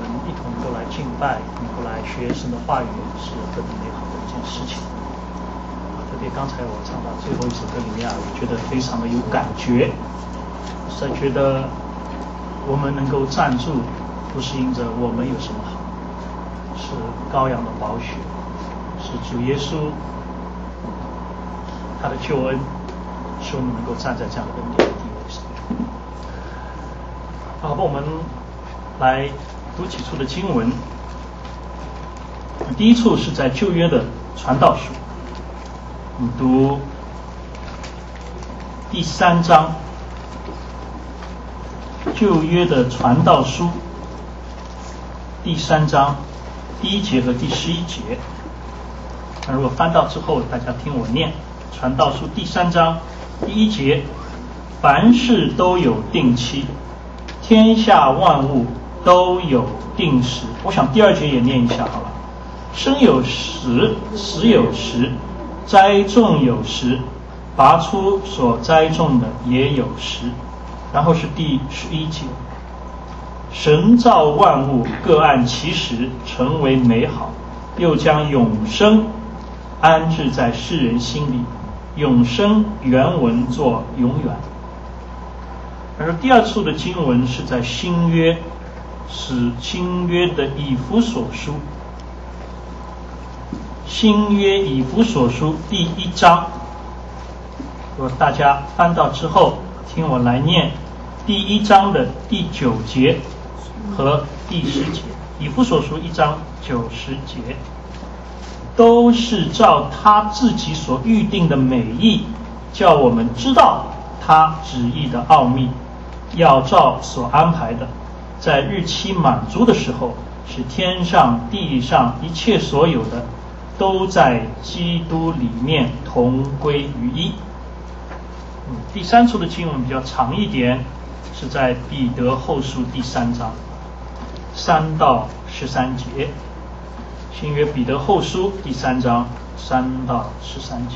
们一同都来敬拜，能够来学神的话语，是何等美好的一件事情。特别刚才我唱到最后一首歌里面我觉得非常的有感觉，实在觉得我们能够站住，不是因着我们有什么好，是羔羊的宝血，是主耶稣他的救恩，使我们能够站在这样的恩典的地位上。好，我们来读几处的经文。第一处是在旧约的传道书，我们读第3章，旧约的传道书第3章第1节和第11节。那如果翻到之后，大家听我念传道书第3章第1节：凡事都有定期，天下万物都有定时。我想第2节也念一下好了。生有时，死有时，栽种有时，拔出所栽种的也有时。然后是第11节：神造万物各按其时，成为美好，又将永生安置在世人心里。永生原文作永远。而第2处的经文是在新约，是新约的以弗所书，新约以弗所书第1章。如果大家翻到之后，听我来念第1章的第9节和第10节。以弗所书1章90节，都是照他自己所预定的美意，叫我们知道他旨意的奥秘，要照所安排的，在日期满足的时候，使天上地上一切所有的都在基督里面同归于一。第3处的经文比较长一点，是在彼得后书第3章3到13节。新约彼得后书第3章3到13节。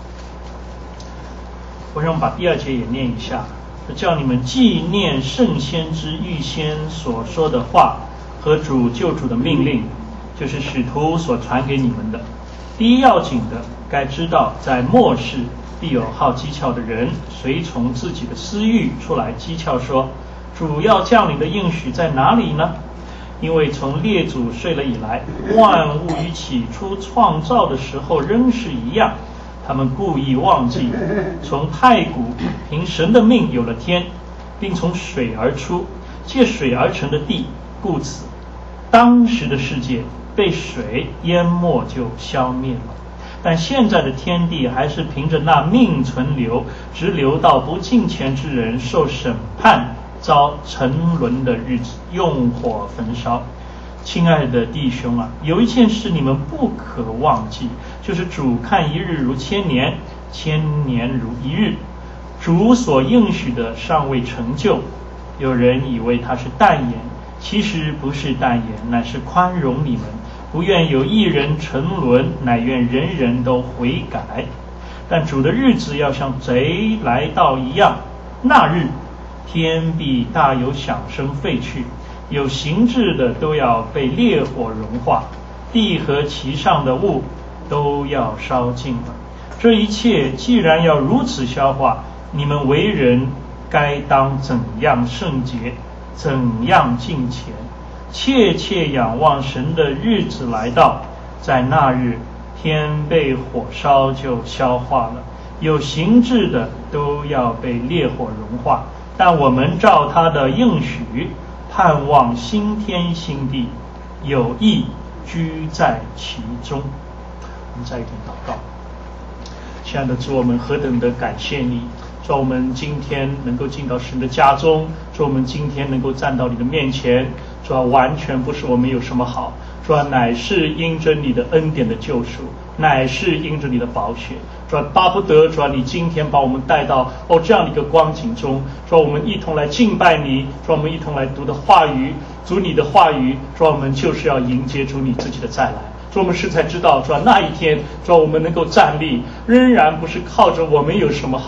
我想把第2节也念一下，叫你们纪念圣先知预先所说的话和主救主的命令，就是使徒所传给你们的。第一要紧的，该知道在末世必有好讥诮的人，随从自己的私欲出来讥诮说，主要降临的应许在哪里呢？因为从列祖睡了以来，万物与起初创造的时候仍是一样。他们故意忘记，从太古凭神的命有了天，并从水而出，借水而成的地，故此当时的世界被水淹没就消灭了。但现在的天地还是凭着那命存留，直留到不敬虔之人受审判遭沉沦的日子，用火焚烧。亲爱的弟兄啊，有一件事你们不可忘记，就是主看一日如千年，千年如一日。主所应许的尚未成就，有人以为他是淡言，其实不是淡言，乃是宽容你们，不愿有一人沉沦，乃愿人人都悔改。但主的日子要像贼来到一样，那日天必大有响声废去，有形质的都要被烈火融化，地和其上的物都要烧尽了。这一切既然要如此消化，你们为人该当怎样圣洁，怎样敬虔，切切仰望神的日子来到。在那日天被火烧就消化了，有形质的都要被烈火融化，但我们照他的应许，盼望新天新地，有义居在其中。我们再一点祷告。亲爱的主，我们何等的感谢你，说我们今天能够进到神的家中，说我们今天能够站到你的面前，说完全不是我们有什么好，说乃是因着你的恩典的救赎，乃是因着你的宝血，说巴不得说你今天把我们带到这样的一个光景中，说我们一同来敬拜你，说我们一同来读的话语，主你的话语，说我们就是要迎接主你自己的再来。说我们实在知道，说那一天，说我们能够站立，仍然不是靠着我们有什么好，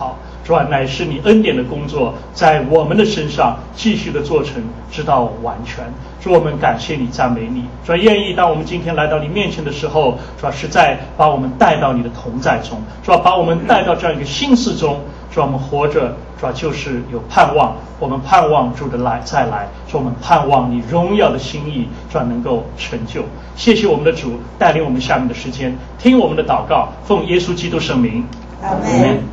主啊，乃是你恩典的工作在我们的身上继续的做成，直到完全。主，我们感谢你，赞美你。主啊，愿意当我们今天来到你面前的时候，主啊，实在把我们带到你的同在中，主啊，把我们带到这样一个心事中。主啊，我们活着，主啊，就是有盼望。我们盼望主的再来，主，我们盼望你荣耀的心意，主啊，能够成就。谢谢我们的主带领我们下面的时间，听我们的祷告，奉耶稣基督圣名， 阿们。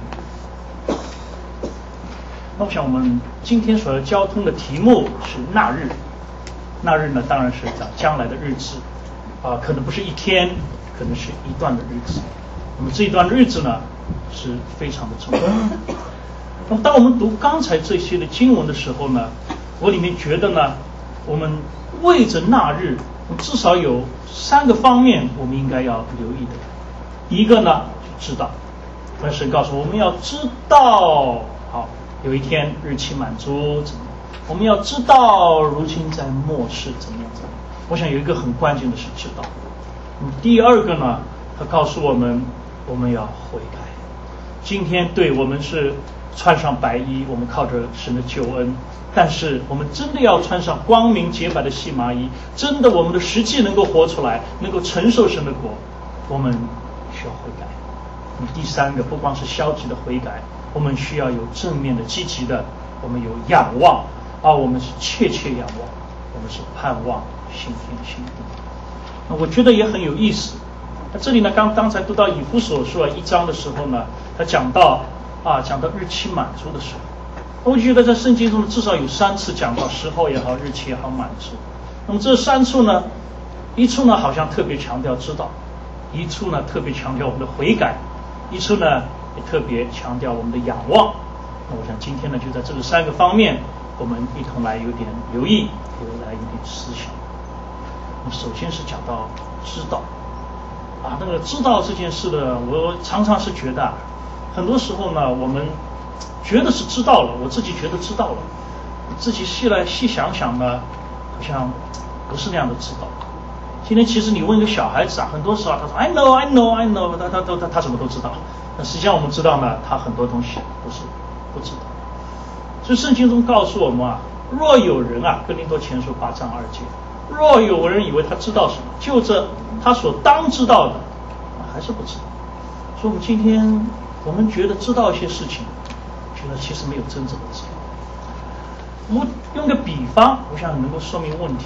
那我想我们今天所要交通的题目是那日。那日呢，当然是讲将来的日子，可能不是一天，可能是一段的日子。那么这一段日子呢，是非常的重要。那么当我们读刚才这些的经文的时候呢，我里面觉得呢，我们为着那日，至少有3个方面我们应该要留意的。一个呢，知道，那神告诉我们要知道，好，有一天日期满足怎么样？我们要知道如今在末世怎么样怎么样。我想有一个很关键的是知道。第二个呢，他告诉我们要悔改。今天对我们是穿上白衣，我们靠着神的救恩，但是我们真的要穿上光明洁白的细麻衣，真的我们的实际能够活出来，能够承受神的国，我们需要悔改。第3个，不光是消极的悔改，我们需要有正面的积极的，我们有仰望，我们是切切仰望，我们是盼望新天新地。那我觉得也很有意思。那这里呢，刚才读到以弗所书1章的时候呢，他讲到日期满足的时候，我就觉得在圣经中至少有3次讲到时候也好，日期也好满足。那么这3处呢，一处呢好像特别强调知道，一处呢特别强调我们的悔改，一处呢也特别强调我们的仰望。那我想今天呢就在这个3个方面，我们一同来有点留意，来有点思想。那么首先是讲到知道。那个知道这件事呢，我常常是觉得很多时候呢，我们觉得是知道了，我自己觉得知道了，自己细想想呢，好像不是那样的知道。今天其实你问一个小孩子很多时候他说 I know， 他什么都知道。那实际上我们知道呢，他很多东西不知道。所以圣经中告诉我们若有人哥林多前书8章2节，若有人以为他知道什么，就这他所当知道的，还是不知道。所以我们今天我们觉得知道一些事情，觉得其实没有真正的知道。我用个比方，我想能够说明问题。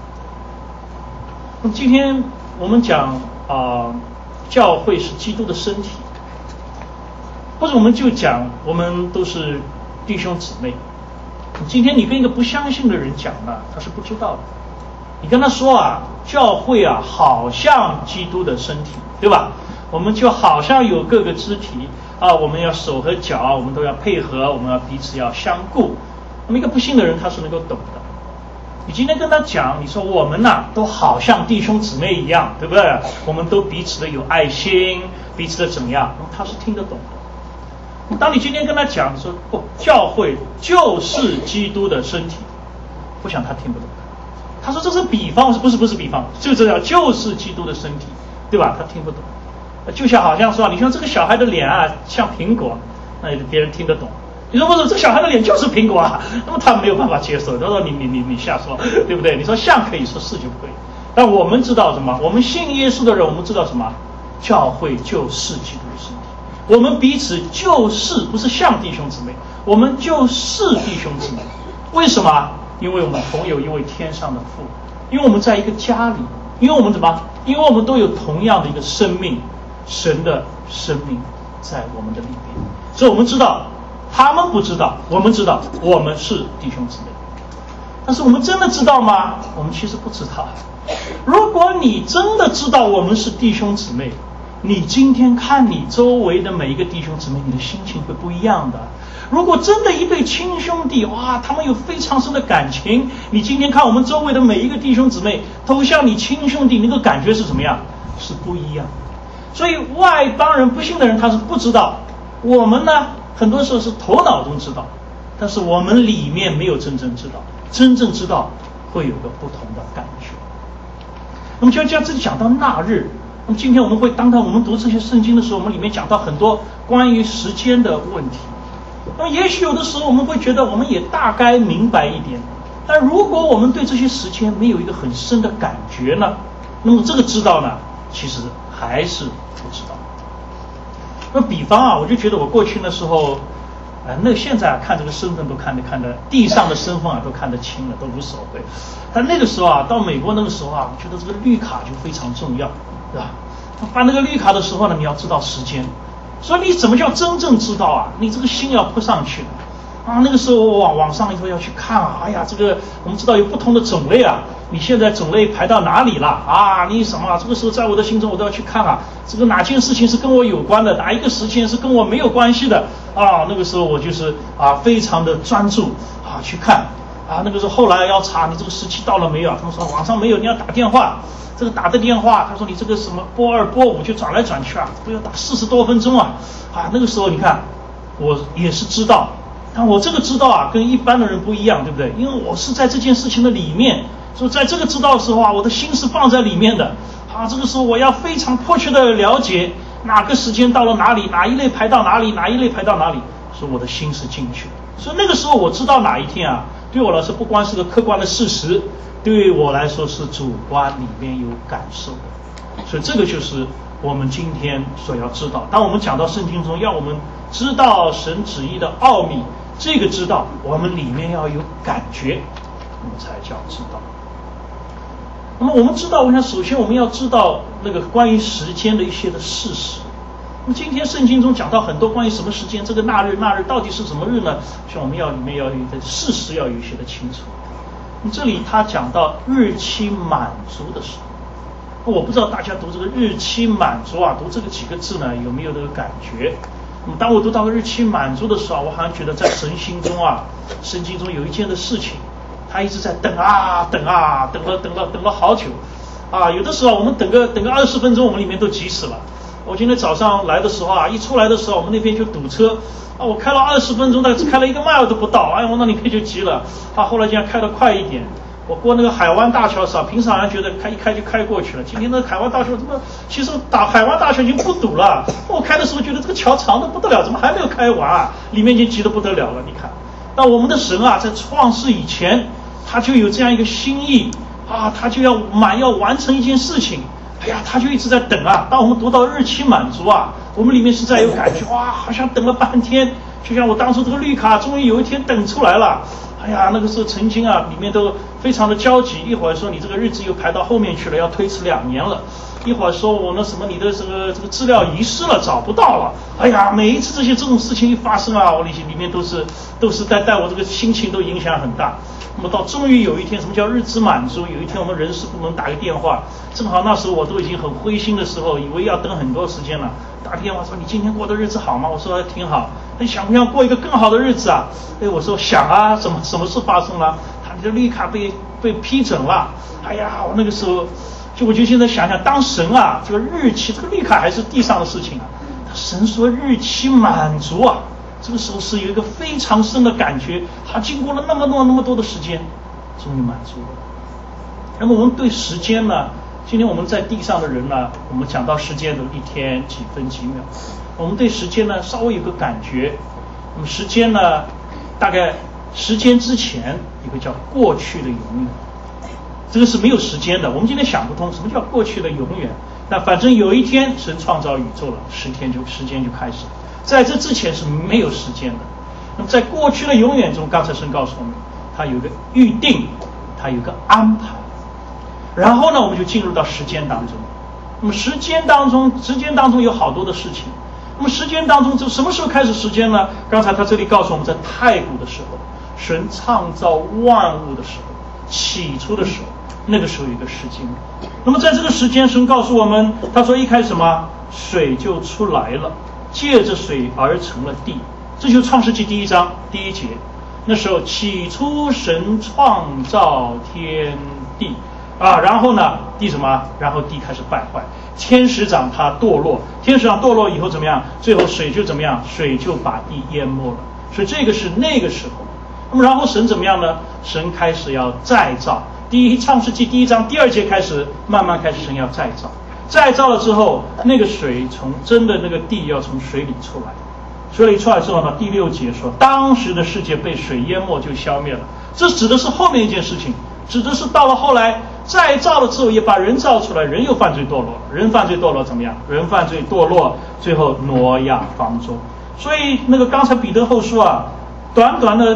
那么今天我们讲教会是基督的身体，或者我们就讲我们都是弟兄姊妹。今天你跟一个不相信的人讲呢，他是不知道的。你跟他说教会好像基督的身体，对吧？我们就好像有各个肢体我们要手和脚，我们都要配合，我们要彼此要相顾。那么一个不信的人他是能够懂的。你今天跟他讲，你说我们都好像弟兄姊妹一样，对不对？我们都彼此的有爱心，彼此的怎么样，那么他是听得懂的。当你今天跟他讲说教会就是基督的身体，我想他听不懂。他说这是比方，不是比方，就这样，就是基督的身体，对吧？他听不懂。就像好像说你说这个小孩的脸像苹果，那别人听得懂。你说不是，这小孩的脸就是苹果那么他没有办法接受。他说你瞎说，对不对？你说像可以，说是就不可以。但我们知道什么？我们信耶稣的人，我们知道什么？教会就是基督的身体。我们彼此就是不是像弟兄姊妹，我们就是弟兄姊妹。为什么？因为我们同有一位天上的父，因为我们在一个家里，因为我们怎么？因为我们都有同样的一个生命，神的生命在我们的里面。所以我们知道，他们不知道，我们知道，我们是弟兄姊妹。但是我们真的知道吗？我们其实不知道。如果你真的知道我们是弟兄姊妹，你今天看你周围的每一个弟兄姊妹，你的心情会不一样的。如果真的一对亲兄弟，他们有非常深的感情，你今天看我们周围的每一个弟兄姊妹都像你亲兄弟，那个感觉是怎么样？是不一样。所以外邦人不信的人他是不知道，我们呢很多时候是头脑中知道，但是我们里面没有真正知道，真正知道会有个不同的感觉。那么就这样子讲到那日，那么今天我们会当我们读这些圣经的时候，我们里面讲到很多关于时间的问题。 那么也许有的时候我们会觉得我们也大概明白一点，但如果我们对这些时间没有一个很深的感觉呢，那么这个知道呢，其实还是不知道。那比方啊，我就觉得我过去那时候，那现在看这个身份都看得地上的身份都看得清了，都无所谓。但那个时候啊，到美国那个时候啊，我觉得这个绿卡就非常重要，对吧？办那个绿卡的时候呢，你要知道时间，所以你怎么叫真正知道啊？你这个心要扑上去的。那个时候网上以后要去看啊，哎呀，这个我们知道有不同的种类啊，你现在种类排到哪里了啊？你什么？这个时候在我的心中我都要去看啊，这个哪件事情是跟我有关的，哪一个时间是跟我没有关系的啊？那个时候我就是非常的专注去看那个时候后来要查你这个时期到了没有，他们说网上没有，你要打电话，这个打的电话，他说你这个什么拨2拨5就转来转去都要打40多分钟那个时候你看我也是知道。但我这个知道跟一般的人不一样，对不对？因为我是在这件事情的里面，所以在这个知道的时候我的心是放在里面的这个时候我要非常迫切的了解哪个时间到了哪里，哪一类排到哪里，哪一类排到哪里，所以我的心是进去的。所以那个时候我知道哪一天对我来说不光是个客观的事实，对我来说是主观里面有感受的。所以这个就是我们今天所要知道。当我们讲到圣经中要我们知道神旨意的奥秘，这个知道我们里面要有感觉，那么才叫知道。那么我们知道，我想首先我们要知道那个关于时间的一些的事实。那么今天圣经中讲到很多关于什么时间，这个那日到底是什么日呢？所以我们里面要有的事实要有一些的清楚。那么这里他讲到日期满足的时候，我不知道大家读这个日期满足读这个几个字呢有没有这个感觉？那么当我读到日期满足的时候我好像觉得在神心中圣经中有一件的事情，他一直在等了好久有的时候我们等个20分钟，我们里面都急死了。我今天早上来的时候一出来的时候我们那边就堵车我开了20分钟，但是开了1个 mile 都不到，我那里面就急了后来这样开得快一点。我过那个海湾大桥时平常人觉得一开就开过去了，今天那个海湾大桥其实海湾大桥已经不堵了，我开的时候觉得这个桥长得不得了，怎么还没有开完里面已经急得不得了了。你看但我们的神在创世以前他就有这样一个心意他就要完成一件事情，他就一直在等当我们读到日期满足我们里面实在有感觉好像等了半天，就像我当初这个绿卡终于有一天等出来了。那个时候曾经里面都非常的焦急，一会儿说你这个日子又排到后面去了，要推迟2年了，一会儿说我什么你的这个资料遗失了，找不到了。每一次这种事情一发生我里面都是带我这个心情都影响很大。那么到终于有一天，什么叫日子满足？有一天我们人事部门打个电话，正好那时候我都已经很灰心的时候，以为要等很多时间了，打电话说你今天过的日子好吗？我说挺好。你想不想过一个更好的日子我说想什么事发生了？他的绿卡被批准了。我那个时候我就现在想想，当神这个日期，这个绿卡还是地上的事情神说日期满足这个时候是有一个非常深的感觉，他经过了那么多的时间，终于满足了。那么我们对时间呢，今天我们在地上的人呢，我们讲到时间都一天几分几秒，我们对时间呢稍微有个感觉。那么时间呢，大概时间之前有个叫过去的永远，这个是没有时间的。我们今天想不通什么叫过去的永远，但反正有一天神创造宇宙了，时间就开始，在这之前是没有时间的。那么在过去的永远中，刚才神告诉我们，它有个预定，它有个安排。然后呢，我们就进入到时间当中。那么时间当中有好多的事情。那么时间当中，就什么时候开始时间呢？刚才他这里告诉我们，在太古的时候，神创造万物的时候，起初的时候，那个时候有一个时间。那么在这个时间，神告诉我们，他说一开始水就出来了，借着水而成了地。这就是创世纪第1章第1节。那时候起初神创造天地然后呢地什么？然后地开始败坏，天使长他堕落，天使长堕落以后怎么样？最后水就怎么样？水就把地淹没了。所以这个是那个时候。那么然后神怎么样呢？神开始要再造。创世纪第1章第2节开始，慢慢开始神要再造。再造了之后，那个水从真的那个地要从水里出来。 说了一出来之后呢，第6节说，当时的世界被水淹没，就消灭了。这指的是后面一件事情，指的是到了后来再造了之后，也把人造出来，人又犯罪堕落，人犯罪堕落怎么样？人犯罪堕落，最后挪亚方舟。所以那个刚才彼得后书啊，短短的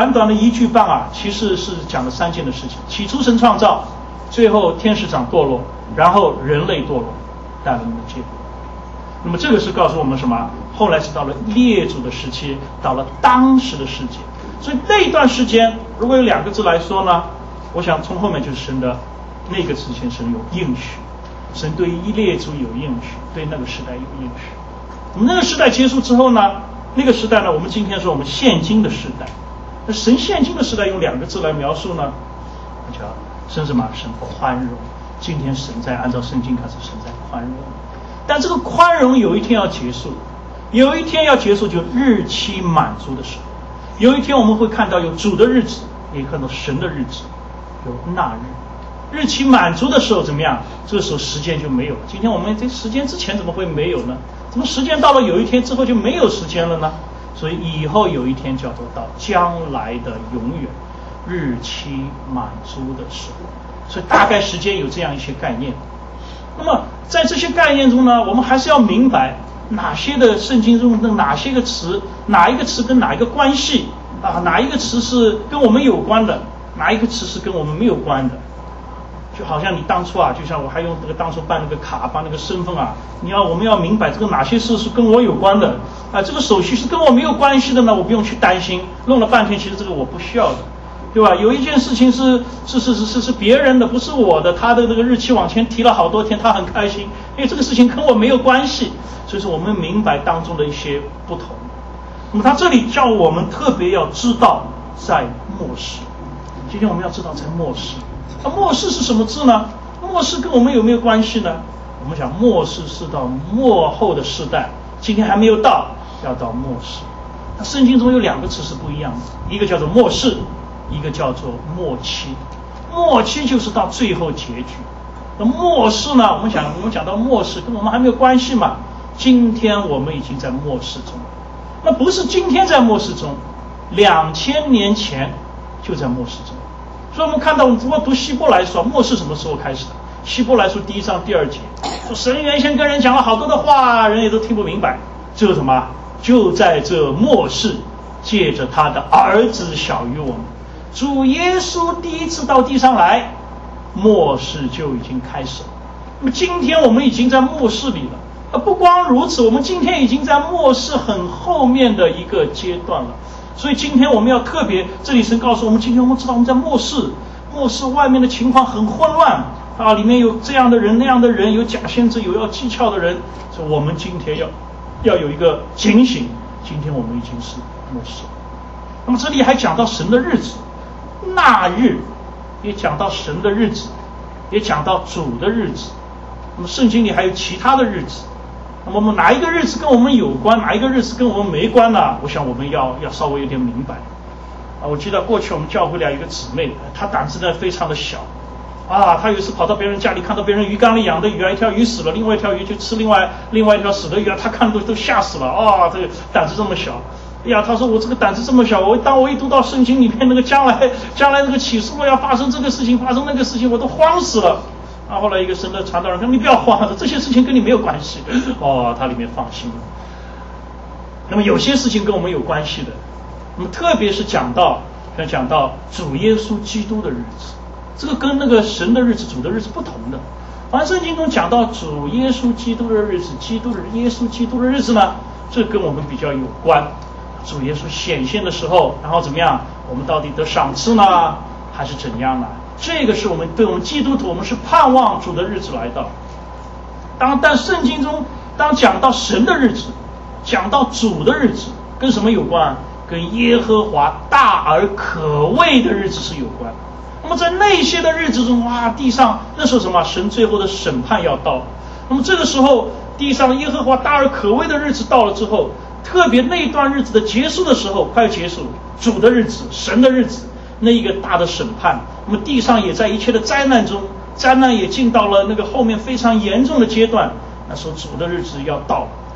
1句半啊，其实是讲了3件的事情：起初神创造，最后天使长堕落，然后人类堕落，带来那么结果。那么这个是告诉我们什么？后来是到了列祖的时期，到了当时的世界。所以那段时间，如果有2个字来说呢，我想从后面就是神的那个之前神有应许，神对于列祖有应许，对那个时代有应许。我们那个时代结束之后呢，那个时代呢，我们今天说我们现今的时代。那神现今的时代用2个字来描述呢，叫神什么？神宽容。今天神在按照圣经开始，神在宽容。但这个宽容有一天要结束，有一天要结束，就日期满足的时候。有一天我们会看到有主的日子，也看到神的日子，有那日。日期满足的时候怎么样？这个时候时间就没有了。今天我们这时间之前怎么会没有呢？怎么时间到了有一天之后就没有时间了呢？所以以后有一天叫做到将来的永远，日期满足的时候。所以大概时间有这样一些概念。那么在这些概念中呢，我们还是要明白哪些的圣经中的哪些个词，哪一个词跟哪一个关系啊？哪一个词是跟我们有关的，哪一个词是跟我们没有关的？就好像你当初啊，就像我还用这个当初办那个卡，办那个身份啊，我们要明白这个哪些事是跟我有关的啊，这个手续是跟我没有关系的呢，我不用去担心，弄了半天其实这个我不需要的，对吧？有一件事情是别人的，不是我的，他的那个日期往前提了好多天，他很开心，因为这个事情跟我没有关系，所以说我们明白当中的一些不同。那么他这里叫我们特别要知道在末世，今天我们要知道在末世。那末世是什么字呢？末世跟我们有没有关系呢？我们讲末世是到末后的世代，今天还没有到，要到末世。那圣经中有2个词是不一样的，一个叫做末世，一个叫做末期。末期就是到最后结局。那末世呢？我们讲到末世跟我们还没有关系嘛？今天我们已经在末世中，那不是今天在末世中，2000年前就在末世中。所以我们看到，我读希伯来书，末世什么时候开始的？希伯来书1章2节，说神原先跟人讲了好多的话，人也都听不明白。最后什么？就在这末世，借着他的儿子小于我们，主耶稣第一次到地上来，末世就已经开始了。那么今天我们已经在末世里了。不光如此，我们今天已经在末世很后面的一个阶段了。所以今天我们要特别，这里神告诉我们，今天我们知道我们在末世外面的情况很混乱啊，里面有这样的人那样的人，有假先知，有要技巧的人，所以我们今天要有一个警醒，今天我们已经是末世。那么这里还讲到神的日子，那日也讲到神的日子，也讲到主的日子。那么圣经里还有其他的日子，那么我们哪一个日子跟我们有关，哪一个日子跟我们没关呢？我想我们要稍微有点明白啊。我记得过去我们教会里有一个姊妹，她胆子呢非常的小啊。她有一次跑到别人家里，看到别人鱼缸里养的鱼啊，一条鱼死了，另外一条鱼就吃另外一条死的鱼啊，她看都吓死了啊。这个胆子这么小，哎呀，她说我这个胆子这么小，当我一读到圣经里面那个将来这个启示录要发生这个事情，发生那个事情，我都慌死了。啊，后来一个神的传道人说：“你不要慌，这些事情跟你没有关系。”哦，他里面放心了。那么有些事情跟我们有关系的，那么特别是讲到主耶稣基督的日子，这个跟那个神的日子、主的日子不同的。凡圣经中讲到主耶稣基督的日子、耶稣基督的日子呢，这跟我们比较有关。主耶稣显现的时候，然后怎么样？我们到底得赏赐呢，还是怎样呢？这个是我们对我们基督徒，我们是盼望主的日子来到。但圣经中当讲到神的日子，讲到主的日子，跟什么有关？跟耶和华大而可畏的日子是有关。那么在那些的日子中啊，地上那时候什么？神最后的审判要到。那么这个时候，地上耶和华大而可畏的日子到了之后，特别那段日子的结束的时候，快要结束，主的日子，神的日子，那一个大的审判。那么地上也在一切的灾难中，灾难也进到了那个后面非常严重的阶段。那时候主的日子要到，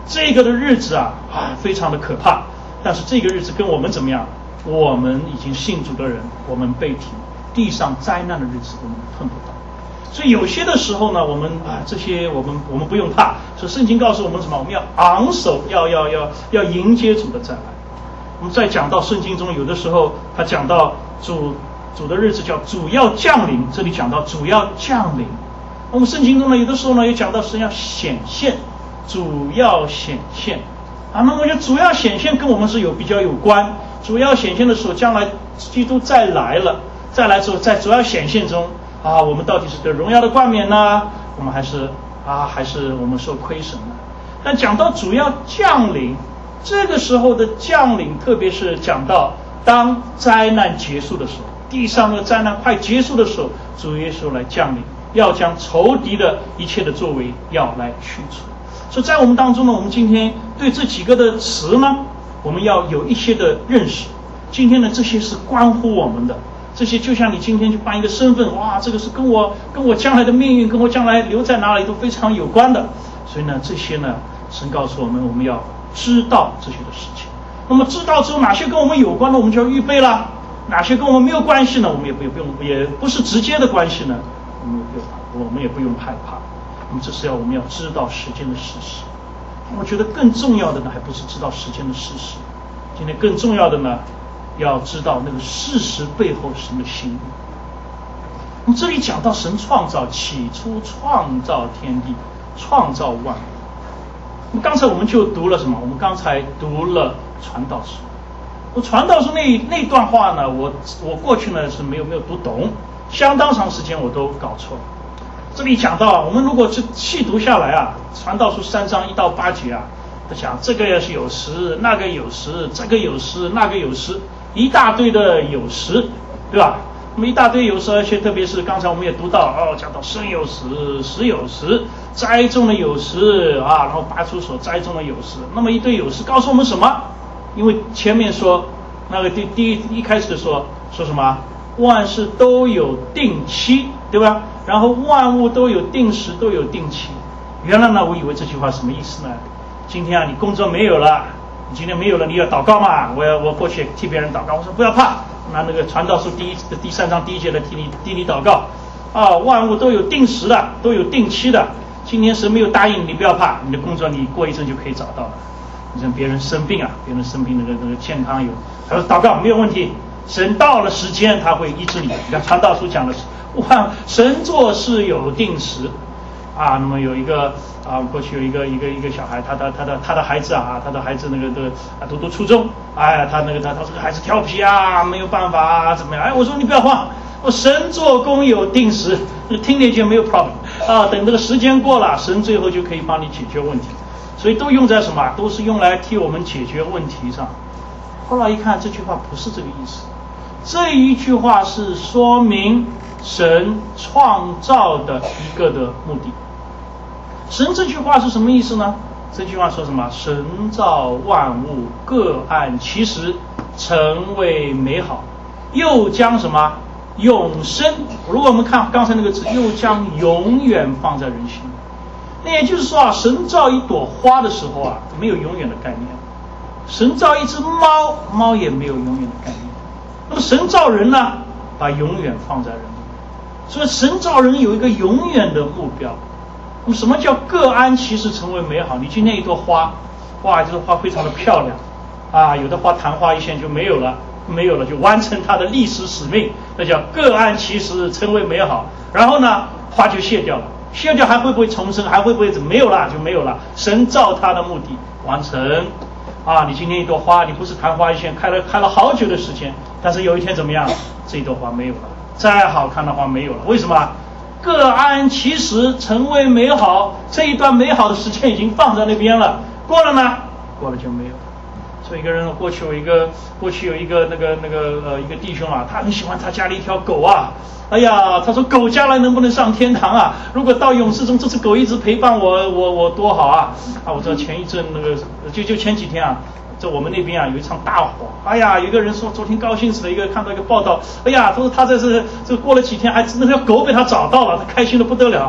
这个的日子啊非常的可怕。但是这个日子跟我们怎么样？我们已经信主的人，我们被提，地上灾难的日子我们碰不到。所以有些的时候呢，我们这些我们不用怕。所以圣经告诉我们什么？我们要昂首，要迎接主的再来。我们再讲到圣经中，有的时候他讲到主的日子叫主要降临，这里讲到主要降临。我们圣经中呢，有的时候呢也讲到神要显现，主要显现那么我觉得主要显现跟我们是比较有关。主要显现的时候，将来基督再来之后，在主要显现中我们到底是得荣耀的冠冕呢，我们还是我们受亏损呢？但讲到主要降临，这个时候的降临，特别是讲到当灾难结束的时候，地上的灾难快结束的时候，主耶稣来降临，要将仇敌的一切的作为要来去除。所以在我们当中呢，我们今天对这几个的词呢，我们要有一些的认识。今天呢，这些是关乎我们的，这些就像你今天去办一个身份，这个是跟我将来的命运，跟我将来留在哪里都非常有关的。所以呢，这些呢，神告诉我们，我们要知道这些的事情。那么知道之后，哪些跟我们有关的，我们就要预备了；哪些跟我们没有关系呢，我们也不是直接的关系呢，我们也不用害怕。那么这是我们要知道时间的事实。我觉得更重要的呢，还不是知道时间的事实，今天更重要的呢，要知道那个事实背后神的心意。那么这里讲到神创造，起初创造天地，创造万物。那么刚才我们就读了什么？我们刚才读了传道书。我传道书那段话呢，我过去呢是没有读懂，相当长时间我都搞错了。这里讲到我们如果细读下来传道书3章1到8节他讲这个也是有时，那个有时，这个有时，那个有时，一大堆的有时，对吧？那么一大堆有时，而且特别是刚才我们也读到讲到生有时，死有时，栽种的有时然后拔出所栽种的有时。那么一堆有时告诉我们什么？因为前面说那个一开始说什么？万事都有定期，对吧？然后万物都有定时，都有定期。原来呢，我以为这句话什么意思呢？今天你工作没有了，你今天没有了，你要祷告嘛？我过去替别人祷告，我说不要怕，拿那个传道书第3章第1节的替你祷告万物都有定时的，都有定期的。今天神没有答应你，不要怕，你的工作你过一阵就可以找到了。你像别人生病别人生病那个健康有，他说祷告没有问题。神到了时间他会医治你。你看传道书讲的是神做事有定时那么有一个过去有一个小孩，他的孩子他的孩子那个读初中，他这个孩子调皮没有办法怎么样？我说你不要慌，神做工有定时，听那句没有 problem 等这个时间过了，神最后就可以帮你解决问题。所以都用在什么？都是用来替我们解决问题上。后来一看，这句话不是这个意思。这一句话是说明神创造的一个的目的。神这句话是什么意思呢？这句话说什么？神造万物，各按其时，成为美好，又将什么永生？如果我们看刚才那个字，又将永远放在人心。那也就是说神造一朵花的时候没有永远的概念；神造一只猫也没有永远的概念。那么神造人呢，把永远放在人里。所以神造人有一个永远的目标。那么什么叫各安其时，成为美好？你今天一朵花，这朵花非常的漂亮有的花昙花一现就没有了就完成它的历史使命，那叫各安其时，成为美好。然后呢，花就谢掉了，谢掉还会不会重生？还会不会没有了就没有了。神造它的目的完成你今天一朵花，你不是昙花一现，开了好久的时间，但是有一天怎么样？这一朵花没有了，再好看的花没有了。为什么？各安其时，成为美好。这一段美好的时间已经放在那边了，过了呢？过了就没有了。所以一个人过去有一个一个弟兄他很喜欢他家里一条狗他说狗将来能不能上天堂如果到永世中，这只狗一直陪伴我多好我知道前一阵就前几天在我们那边有一场大火，有一个人说昨天高兴死了，看到一个报道，他说他这过了几天，那条狗被他找到了，他开心的不得了。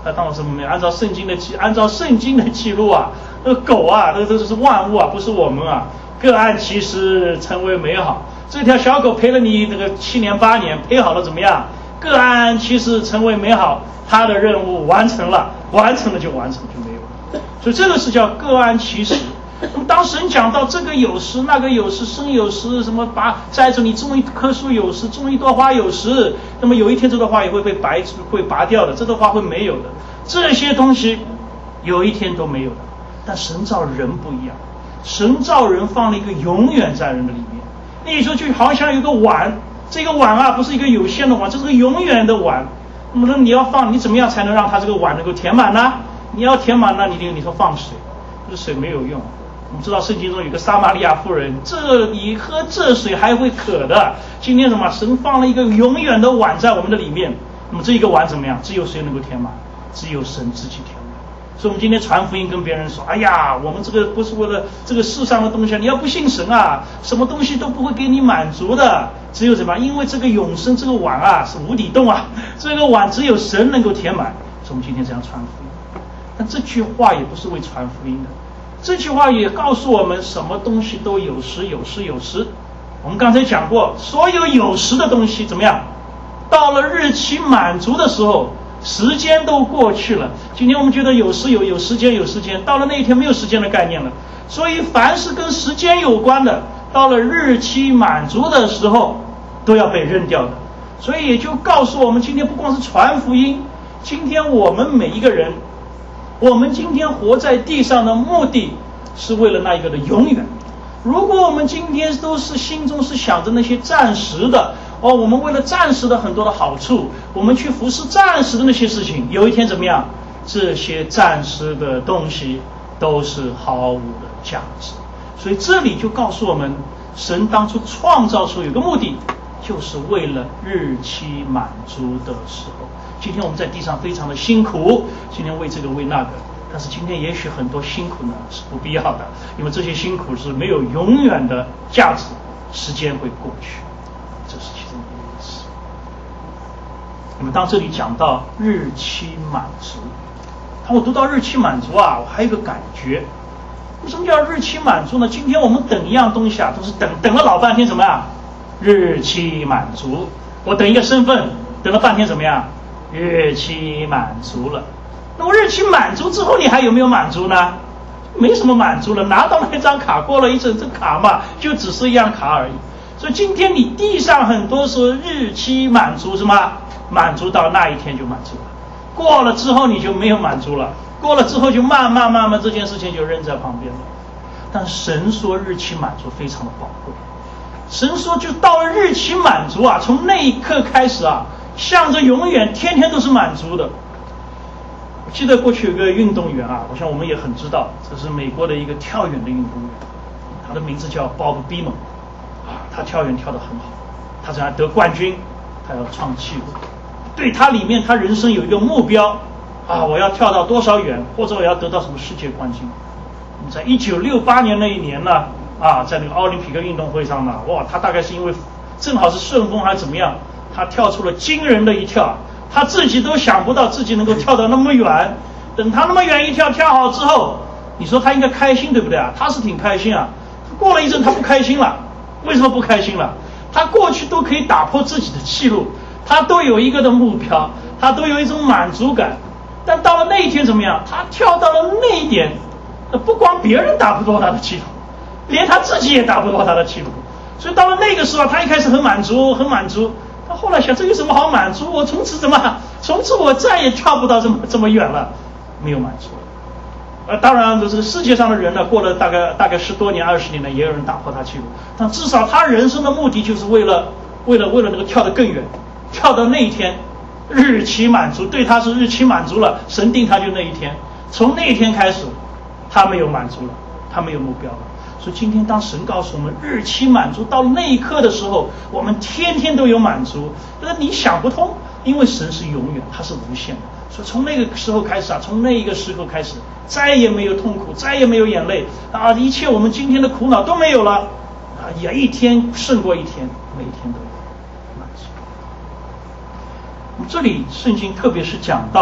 当然是没有按照圣经的记录啊，那个狗啊，那都是万物啊，不是我们啊。各按其时成为美好。这条小狗陪了你这个7年8年，陪好了怎么样？各按其时成为美好，它的任务完成了，完成了就完成，就没有了。所以这个是叫各按其时。那么当神讲到这个有时那个有时生有时，什么摘着你种一棵树有时，种一朵花有时，那么有一天这朵花也会被拔掉的，这朵花会没有的，这些东西有一天都没有的。但神造人不一样，神造人放了一个永远在人的里面。你说就好像有个碗，这个碗啊不是一个有限的碗，这是个永远的碗。那么你要放，你怎么样才能让它这个碗能够填满呢？你要填满呢，你说放水，这水没有用。我们知道圣经中有个撒玛利亚妇人，你喝这水还会渴的。今天什么？神放了一个永远的碗在我们的里面。那么这一个碗怎么样？只有谁能够填满？只有神自己填满。所以我们今天传福音跟别人说，哎呀，我们这个不是为了这个世上的东西，你要不信神啊，什么东西都不会给你满足的。只有什么？因为这个永生这个碗啊是无底洞啊，这个碗只有神能够填满。所以我们今天这样传福音。但这句话也不是为传福音的。这句话也告诉我们，什么东西都有时有时有时。我们刚才讲过，所有有时的东西怎么样？到了日期满足的时候，时间都过去了。今天我们觉得有时有时间有时间，到了那一天没有时间的概念了。所以凡是跟时间有关的，到了日期满足的时候，都要被扔掉的。所以也就告诉我们，今天不光是传福音，今天我们每一个人，我们今天活在地上的目的是为了那一个的永远。如果我们今天都是心中是想着那些暂时的，我们为了暂时的很多的好处，我们去服侍暂时的那些事情，有一天怎么样？这些暂时的东西都是毫无的价值。所以这里就告诉我们，神当初创造出有个目的，就是为了日期满足的时候。今天我们在地上非常的辛苦，今天为这个为那个，但是今天也许很多辛苦呢是不必要的，因为这些辛苦是没有永远的价值，时间会过去，这是其中的意思。那么当这里讲到日期满足，当我读到日期满足啊，我还有一个感觉，为什么叫日期满足呢？今天我们等一样东西啊，都是等了老半天，怎么样？日期满足。我等一个身份，等了半天怎么样？日期满足了。那么日期满足之后，你还有没有满足呢？没什么满足了，拿到那张卡，过了一阵，这卡嘛，就只是一样卡而已。所以今天你地上很多时候日期满足什么？满足到那一天就满足了，过了之后你就没有满足了，过了之后就慢慢这件事情就扔在旁边了。但神说日期满足非常的宝贵，神说就到了日期满足啊，从那一刻开始啊，向着永远，天天都是满足的。我记得过去有个运动员啊，我想我们也很知道，这是美国的一个跳远的运动员，他的名字叫 Bob Beamon 啊，他跳远跳得很好，他想要得冠军，他要创纪录。对他里面，他人生有一个目标啊，我要跳到多少远，或者我要得到什么世界冠军。在1968年那一年呢，啊，在那个奥林匹克运动会上呢，哇，他大概是因为正好是顺风还是怎么样，他跳出了惊人的一跳，他自己都想不到自己能够跳到那么远。等他那么远一跳，跳好之后，你说他应该开心对不对啊？他是挺开心啊。过了一阵他不开心了，为什么不开心了？他过去都可以打破自己的记录，他都有一个的目标，他都有一种满足感。但到了那一天怎么样？他跳到了那一点，不光别人打不过他的记录，连他自己也打不过他的记录。所以到了那个时候，他一开始很满足，他后来想，这有什么好满足？我从此我再也跳不到这么远了，没有满足。当然，这个世界上的人呢，过了大概10多年、20年呢，也有人打破他记录。但至少他人生的目的就是为了那个跳得更远，跳到那一天，日期满足，对他是日期满足了，神定他就那一天。从那一天开始，他没有满足了，他没有目标了。所以今天当神告诉我们日期满足到那一刻的时候，我们天天都有满足。但是你想不通，因为神是永远，他是无限的。所以从那个时候开始啊，从那一个时候开始，再也没有痛苦，再也没有眼泪啊，一切我们今天的苦恼都没有了啊，也一天胜过一天，每一天都有满足。这里圣经特别是讲到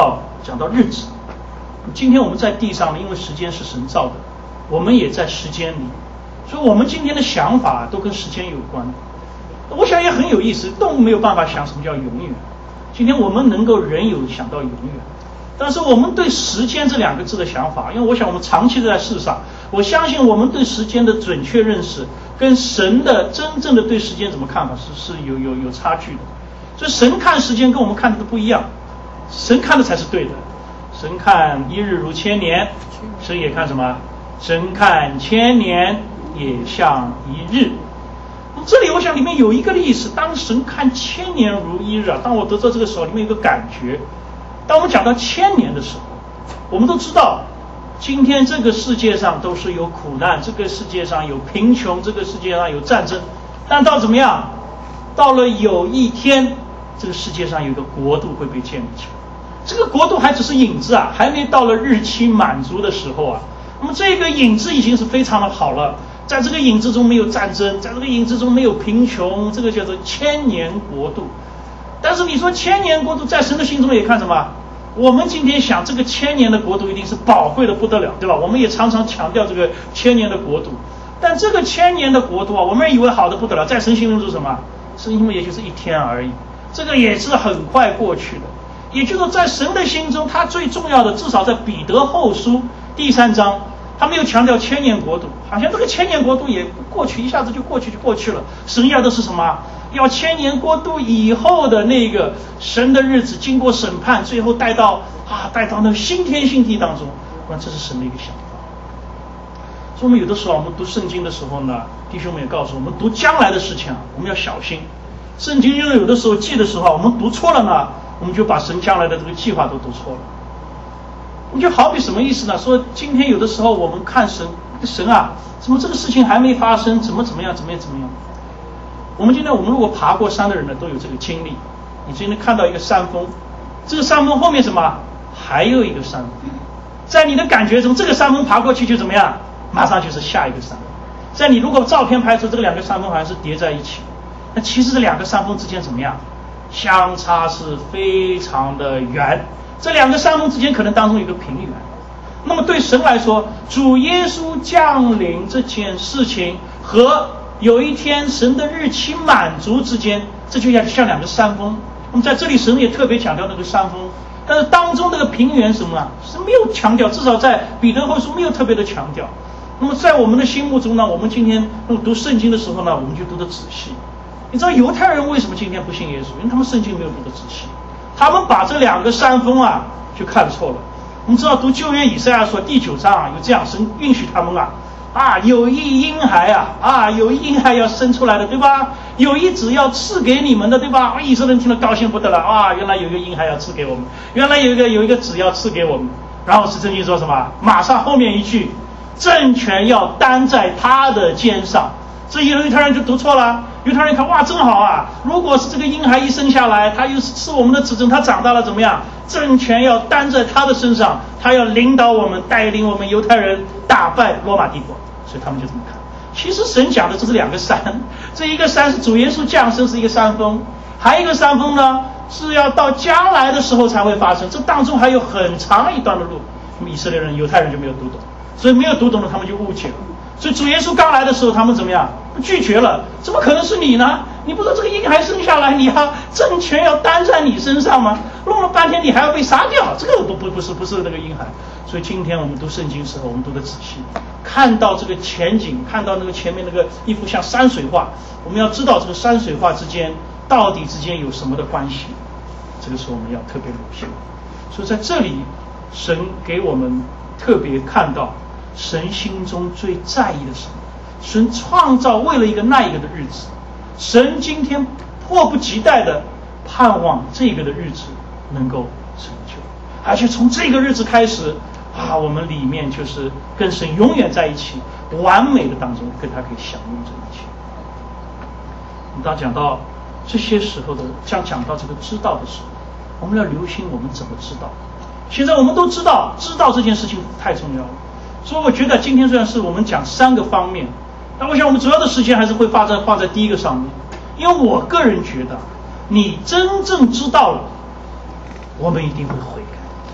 讲到日子。今天我们在地上呢，因为时间是神造的，我们也在时间里，所以我们今天的想法都跟时间有关。我想也很有意思，动物没有办法想什么叫永远，今天我们能够人有想到永远，但是我们对时间这两个字的想法，因为我想我们长期在世上，我相信我们对时间的准确认识跟神的真正的对时间怎么看法是有差距的。所以神看时间跟我们看的都不一样，神看的才是对的。神看一日如千年，神也看什么？神看千年也像一日。这里我想里面有一个历史，当神看千年如一日啊，当我得到这个时候，里面有一个感觉。当我们讲到千年的时候，我们都知道今天这个世界上都是有苦难，这个世界上有贫穷，这个世界上有战争，但到怎么样？到了有一天，这个世界上有一个国度会被建立起来，这个国度还只是影子啊，还没到了日期满足的时候啊。那么这个影子已经是非常的好了，在这个影子中没有战争，在这个影子中没有贫穷，这个叫做千年国度。但是你说千年国度在神的心中也看什么？我们今天想这个千年的国度一定是宝贵的不得了，对吧？我们也常常强调这个千年的国度，但这个千年的国度啊，我们以为好的不得了，在神心中是什么？是因为也就是一天而已，这个也是很快过去的。也就是说在神的心中，他最重要的，至少在彼得后书第3章，他没有强调千年国度，好像这个千年国度也过去，一下子就过去了。神要的是什么？要千年国度以后的那个神的日子，经过审判，最后带到那个新天新地当中。那这是神的一个想法。所以我们有的时候我们读圣经的时候呢，弟兄们也告诉我们，读将来的事情我们要小心。圣经因为有的时候记的时候我们读错了呢，我们就把神将来的这个计划都读错了。我们就好比什么意思呢？说今天有的时候我们看神啊，怎么这个事情还没发生，怎么样。我们如果爬过山的人呢，都有这个经历。你今天看到一个山峰，这个山峰后面什么？还有一个山峰。在你的感觉中，这个山峰爬过去就怎么样？马上就是下一个山峰。在你如果照片拍出这个两个山峰好像是叠在一起，那其实这两个山峰之间怎么样？相差是非常的远。这两个山峰之间可能当中有个平原。那么对神来说，主耶稣降临这件事情和有一天神的日期满足之间，这就像两个山峰。那么在这里神也特别强调那个山峰，但是当中那个平原什么啊，是没有强调，至少在彼得后书没有特别的强调。那么在我们的心目中呢，我们今天读圣经的时候呢，我们就读得仔细。你知道犹太人为什么今天不信耶稣？因为他们圣经没有读得仔细，他们把这两个山峰啊就看错了。我们知道读旧约以赛亚书第9章啊，有这样，神允许他们有一婴孩有一婴孩要生出来的，对吧？有一子要赐给你们的，对吧？以色列人听了高兴不得了原来有一个婴孩要赐给我们，原来有一个子要赐给我们。然后是圣经说什么？马上后面一句，政权要担在他的肩上。这犹太人就读错了。犹太人看真好啊！如果是这个婴孩一生下来，他又是我们的子孙，他长大了怎么样？政权要担在他的身上，他要领导我们，带领我们犹太人打败罗马帝国。所以他们就这么看。其实神讲的这是两个山，这一个山是主耶稣降生是一个山峰，还有一个山峰呢是要到将来的时候才会发生，这当中还有很长一段的路。以色列人、犹太人就没有读懂，所以没有读懂的他们就误解了。所以主耶稣刚来的时候，他们怎么样？拒绝了。怎么可能是你呢？你不说这个婴孩生下来，你政权要担在你身上吗？弄了半天你还要被杀掉，这个不是那个婴孩。所以今天我们读圣经的时候，我们读得仔细，看到这个前景，看到那个前面那个一幅像山水画，我们要知道这个山水画之间到底之间有什么的关系。这个时候我们要特别留心。所以在这里，神给我们特别看到神心中最在意的什么？神创造为了一个那一个的日子，神今天迫不及待的盼望这个的日子能够成就，而且从这个日子开始我们里面就是跟神永远在一起，完美的当中跟他可以享用这一切。我们当讲到这些时候的，讲到这个知道的时候，我们要留心我们怎么知道。现在我们都知道这件事情太重要了，所以我觉得今天虽然是我们讲3个方面，但我想我们主要的时间还是会放在第一个上面。因为我个人觉得你真正知道了，我们一定会悔改。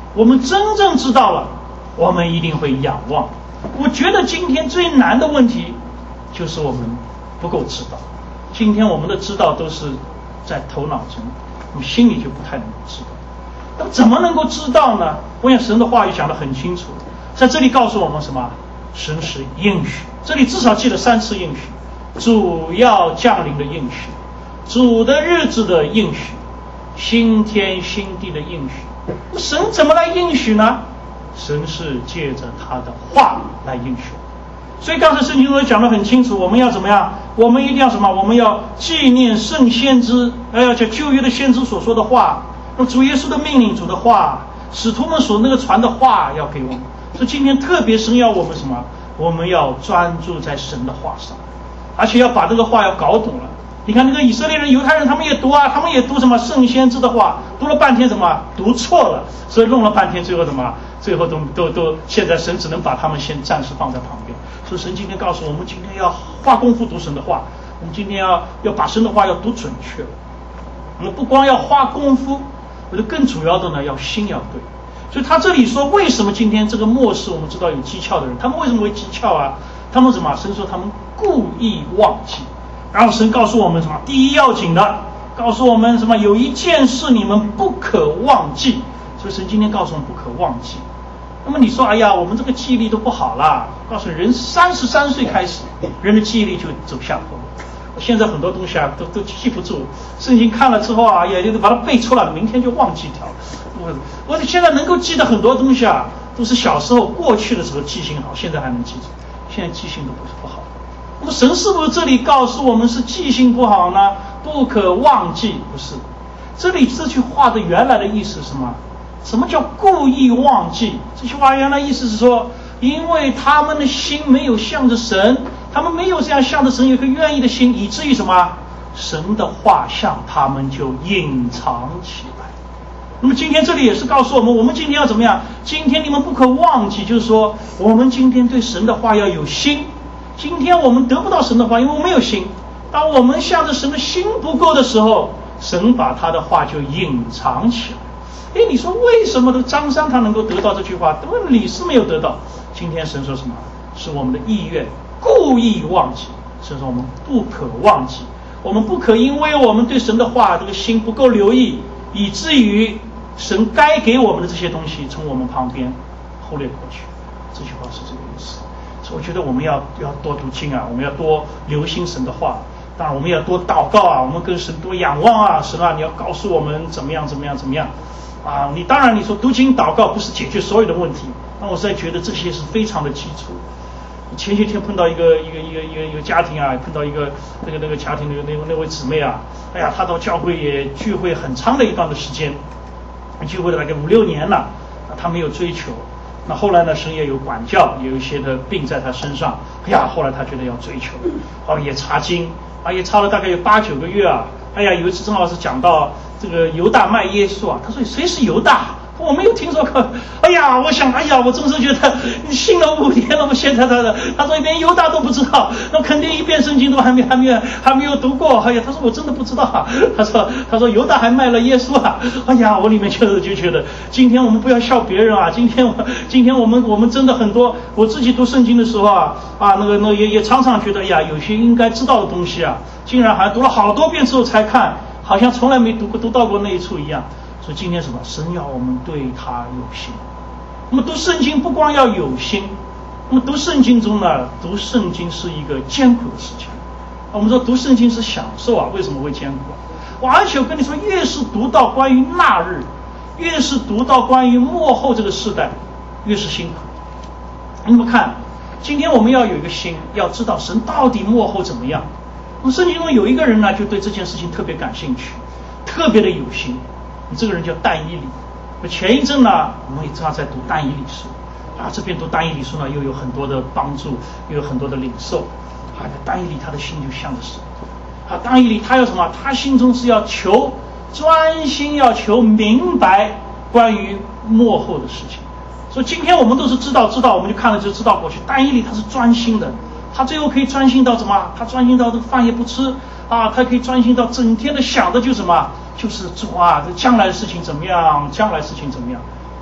我们真正知道了，我们一定会仰望。我觉得今天最难的问题就是我们不够知道。今天我们的知道都是在头脑中，我们心里就不太能够知道。那么怎么能够知道呢？我想神的话语讲得很清楚，在这里告诉我们什么？神是应许，这里至少记了3次应许，主要降临的应许，主的日子的应许，新天新地的应许。那神怎么来应许呢？神是借着他的话来应许。所以刚才圣经中讲得很清楚，我们要怎么样？我们一定要什么？我们要纪念圣先知，要叫旧约的先知所说的话，那主耶稣的命令，主的话，使徒们所那个传的话要给我们。所以今天特别神要我们什么？我们要专注在神的话上，而且要把这个话要搞懂了。你看那个以色列人、犹太人，他们也读啊，他们也读什么圣先知的话，读了半天什么读错了，所以弄了半天，最后什么？最后都现在神只能把他们先暂时放在旁边。所以神今天告诉我们，今天要花功夫读神的话，我们今天要把神的话要读准确。我们不光要花功夫，我觉得更主要的呢，要心要对。所以他这里说，为什么今天这个末世我们知道有讥诮的人，他们为什么会讥诮啊？他们什么？神说他们故意忘记。然后神告诉我们什么？第一要紧的，告诉我们什么？有一件事你们不可忘记。所以神今天告诉我们不可忘记。那么你说，哎呀，我们这个记忆力都不好啦。告诉人，33岁开始，人的记忆力就走下坡。现在很多东西啊，都记不住。圣经看了之后啊，也就是把它背出来了，明天就忘记掉了。我现在能够记得很多东西啊，都是小时候过去的时候记性好，现在还能记住。现在记性都不好。那么神是不是这里告诉我们是记性不好呢？不可忘记？不是。这里这句话的原来的意思是什么？什么叫故意忘记？这句话原来意思是说，因为他们的心没有向着神，他们没有这样向着神有一个愿意的心，以至于什么？神的话向他们就隐藏起来。那么今天这里也是告诉我们，我们今天要怎么样？今天你们不可忘记，就是说我们今天对神的话要有心。今天我们得不到神的话，因为我们没有心。当我们向着神的心不够的时候，神把他的话就隐藏起来。你说为什么张三他能够得到这句话，但李斯没有得到？今天神说什么？是我们的意愿故意忘记。神说我们不可忘记，我们不可因为我们对神的话这个心不够留意，以至于神该给我们的这些东西从我们旁边忽略过去。这句话是这个意思。所以我觉得我们要多读经啊，我们要多留心神的话。当然我们要多祷告啊，我们跟神多仰望啊。神啊，你要告诉我们怎么样啊！你当然你说读经祷告不是解决所有的问题，那我实在觉得这些是非常的基础。前些天碰到一个家庭啊，碰到一个那个家庭的那位姊妹啊，哎呀，她到教会也聚会很长的一段的时间，聚会了大概5-6年了，她没有追求。那后来呢，神也有管教，也有一些的病在她身上，哎呀，后来她觉得要追求，也查经，也查了大概有8-9个月啊。哎呀，有一次正好是讲到这个犹大卖耶稣啊，他说谁是犹大？我没有听说过。哎呀，我想，我真是觉得你信了5年了，我现在他说连犹大都不知道，那肯定一遍圣经都还没有读过。哎呀，他说我真的不知道。他说犹大还卖了耶稣啊。哎呀，我里面就觉得，今天我们不要笑别人啊。今天我们真的很多，我自己读圣经的时候啊，也常常觉得，有些应该知道的东西啊，竟然还读了好多遍之后才看，好像从来没读到过那一处一样。所以今天什么？神要我们对他有心。那么读圣经不光要有心，那么读圣经中呢，读圣经是一个艰苦的事情。我们说读圣经是享受啊，为什么会艰苦啊？而且我跟你说，越是读到关于那日，越是读到关于末后这个世代，越是辛苦。那么看，今天我们要有一个心，要知道神到底末后怎么样。那么圣经中有一个人呢，就对这件事情特别感兴趣，特别的有心。这个人叫但以理。前一阵呢，我们也正好在读但以理书啊，这边读但以理书呢，又有很多的帮助，又有很多的领受啊。但以理他的心就向着神啊，但以理他要什么？他心中是要专心要求明白关于末后的事情。所以今天我们都是知道，我们就看了就知道过去。但以理他是专心的，他最后可以专心到什么？他专心到这个饭也不吃啊，他可以专心到整天的想的就是什么？就是主啊，这将来的事情怎么样？将来事情怎么样？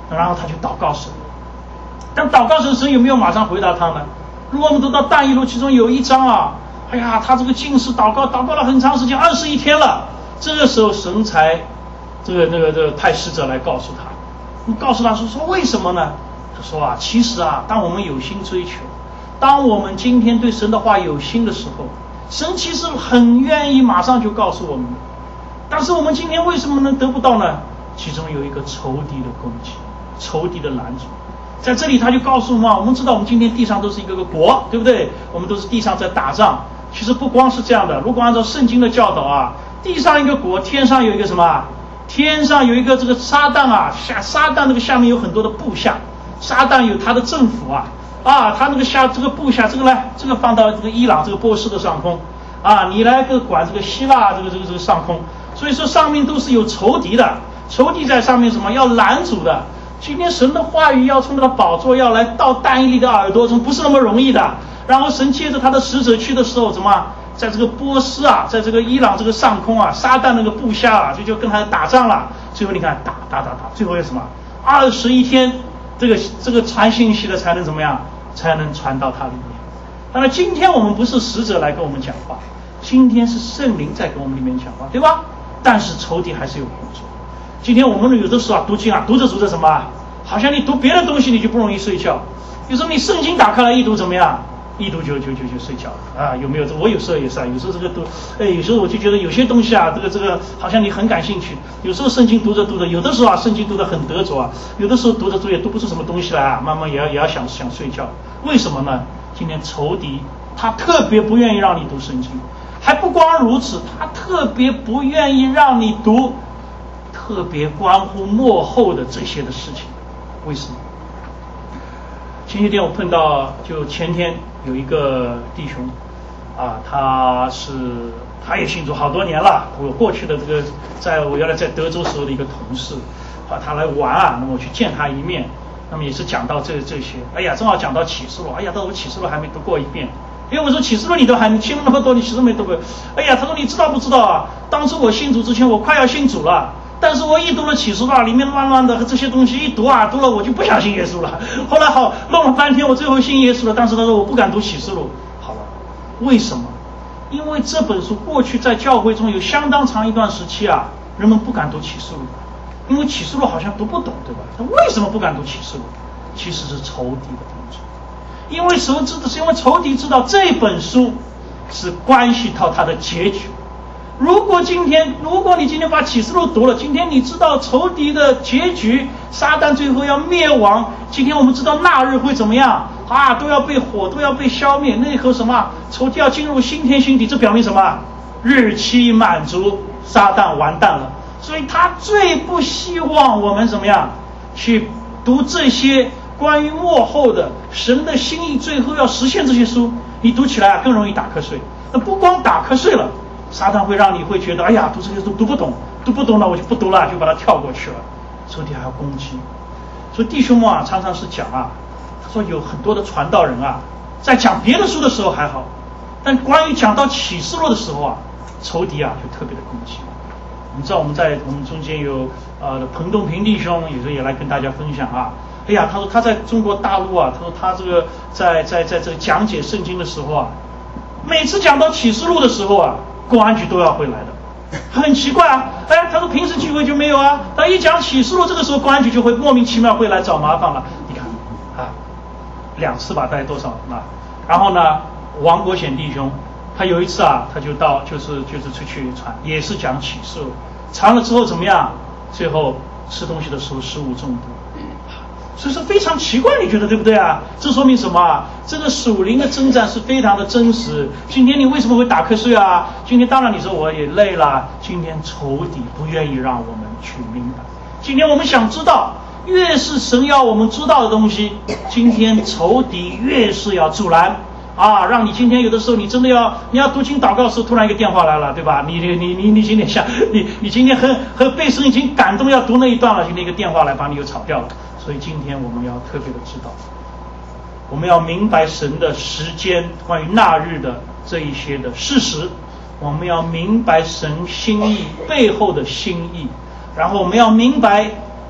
然后他就祷告神。但祷告神有没有马上回答他呢？如果我们读到但以理其中有一章啊，哎呀，他这个禁食祷告了很长时间，21天了。这个时候神才这个派使者来告诉他，告诉他说为什么呢？他说啊，其实啊，当我们有心追求，当我们今天对神的话有心的时候，神其实很愿意马上就告诉我们的。但是我们今天为什么能得不到呢？其中有一个仇敌的攻击，仇敌的拦阻。在这里他就告诉我们，我们知道我们今天地上都是一个个国，对不对？我们都是地上在打仗。其实不光是这样的，如果按照圣经的教导啊，地上一个国，天上有一个什么？天上有一个这个撒旦啊，撒旦那个下面有很多的部下，撒旦有他的政府啊，他那个这个部下，这个放到这个伊朗这个波斯的上空啊，你来管这个希腊这个上空，所以说上面都是有仇敌的，仇敌在上面什么要拦阻的。今天神的话语要从那个宝座要来到但以理的耳朵中，不是那么容易的。然后神借着他的使者去的时候，怎么在这个波斯啊，在这个伊朗这个上空啊，撒旦那个部下啊，就跟他打仗了。最后你看打，最后有什么？21天，这个传信息的才能怎么样？才能传到他里面。当然，今天我们不是使者来跟我们讲话，今天是圣灵在跟我们里面讲话，对吧？但是仇敌还是有工作。今天我们有的时候读经啊，读着什么，好像你读别的东西你就不容易睡觉。有时候你圣经打开来一读怎么样？一读就睡觉啊？有没有？我有时候也是啊，有时候这个读，有时候我就觉得有些东西啊，这个好像你很感兴趣。有时候圣经读着，有的时候啊，圣经读得很得着啊，有的时候读着也读不出什么东西来啊，慢慢也要想睡觉。为什么呢？今天仇敌他特别不愿意让你读圣经，还不光如此，他特别不愿意让你读特别关乎末后的这些的事情。为什么？前些天我碰到，就前天有一个弟兄啊，他也信主好多年了。我过去的我原来在德州时候的一个同事啊，他来玩啊，那么我去见他一面，那么也是讲到这些。哎呀，正好讲到启示录，哎呀，但我启示录还没读过一遍。因为我说启示录你都还听了那么多，你启示录没读过。哎呀，他说你知道不知道啊？当初我信主之前，我快要信主了。但是我一读了启示录，里面乱的这些东西一读了我就不想信耶稣了。后来弄了半天，我最后信耶稣了。但是他说我不敢读启示录。好了，为什么？因为这本书过去在教会中有相当长一段时期啊，人们不敢读启示录，因为启示录好像读不懂，对吧？他为什么不敢读启示录？其实是仇敌的工作。因为仇敌知道这本书是关系到他的结局。如果你今天把启示录读了，今天你知道仇敌的结局，撒旦最后要灭亡。今天我们知道那日会怎么样啊？都要被火，都要被消灭。那和什么仇敌要进入新天新地，这表明什么？日期满足，撒旦完蛋了。所以他最不希望我们怎么样去读这些关于幕后的神的心意，最后要实现这些书。你读起来更容易打瞌睡。那不光打瞌睡了，撒旦会让你会觉得，哎呀，读这些书读不懂了，我就不读了，就把它跳过去了。仇敌还要攻击。所以弟兄们啊，常常是讲啊，他说有很多的传道人啊，在讲别的书的时候还好，但关于讲到启示录的时候啊，仇敌啊就特别的攻击。你知道我们中间有彭东平弟兄，有时候也来跟大家分享啊。哎呀，他说他在中国大陆啊，他说他这个在这个讲解圣经的时候啊，每次讲到启示录的时候啊，公安局都要会来的，很奇怪啊。他说平时聚会就没有啊，他一讲启示录，这个时候公安局就会莫名其妙会来找麻烦了。你看啊，2次吧，大概多少啊？然后呢，王国显弟兄，他有一次啊，他就就是出去传，也是讲启示录，传了之后怎么样？最后吃东西的时候食物中毒。所以说非常奇怪，你觉得对不对啊？这说明什么啊？这个属灵的征战是非常的真实。今天你为什么会打瞌睡啊？今天当然你说我也累了。今天仇敌不愿意让我们去明白。今天我们想知道，越是神要我们知道的东西，今天仇敌越是要阻拦啊！让你今天有的时候你真的你要读经祷告的时候，突然一个电话来了，对吧？你今天想你今天很被神已经感动要读那一段了，今天一个电话来把你又炒掉了。所以今天我们要特别的知道，我们要明白神的时间，关于那日的这一些的事实，我们要明白神心意背后的心意，然后我们要明白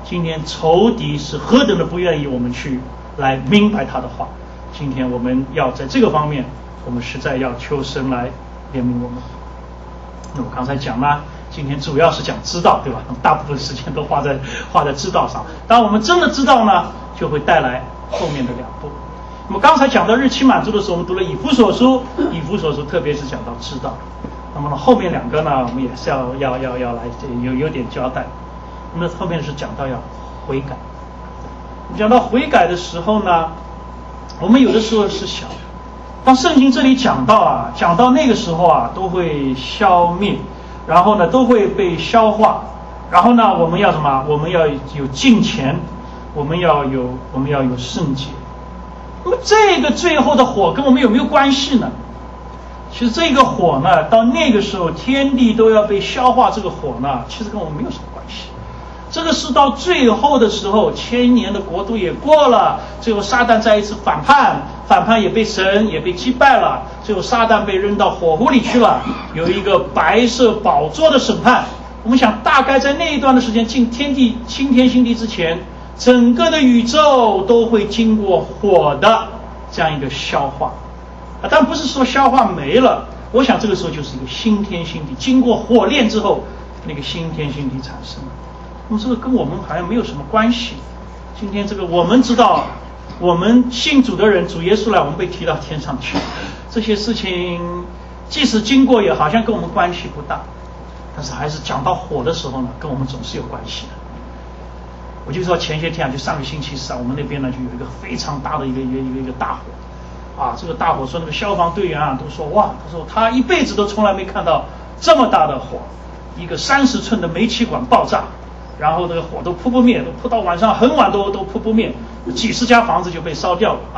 今天仇敌是何等的不愿意我们去来明白他的话。今天我们要在这个方面，我们实在要求神来怜悯我们。那我刚才讲了，今天主要是讲知道，对吧？大部分时间都花在知道上。当我们真的知道呢，就会带来后面的2步。那么刚才讲到日期满足的时候，我们读了以弗所书，特别是讲到知道。那么后面2个呢，我们也是要来有点交代。那么后面是讲到要悔改。讲到悔改的时候呢，我们有的时候是想，当圣经这里讲到那个时候啊，都会消灭，然后呢都会被消化，然后呢我们要什么？我们要有敬虔，我们要有圣洁。那么这个最后的火跟我们有没有关系呢？其实这个火呢，到那个时候天地都要被消化，这个火呢，其实跟我们没有什么关系。这个是到最后的时候，1000年的国度也过了，最后撒旦再一次反叛也被神也被击败了，最后撒旦被扔到火湖里去了，有一个白色宝座的审判。我们想大概在那一段的时间，进天地新天新地之前，整个的宇宙都会经过火的这样一个消化但不是说消化没了，我想这个时候就是一个新天新地，经过火炼之后，那个新天新地产生。那么这个跟我们好像没有什么关系。今天这个我们知道，我们信主的人，主耶稣来，我们被提到天上去，这些事情即使经过，也好像跟我们关系不大。但是还是讲到火的时候呢，跟我们总是有关系的。我就说前些天就上个星期四我们那边呢就有一个非常大的一个大火这个大火说那个消防队员都说哇，他说他一辈子都从来没看到这么大的火，一个30寸的煤气管爆炸，然后那个火都扑不灭，都扑到晚上很晚都扑不灭，几十家房子就被烧掉了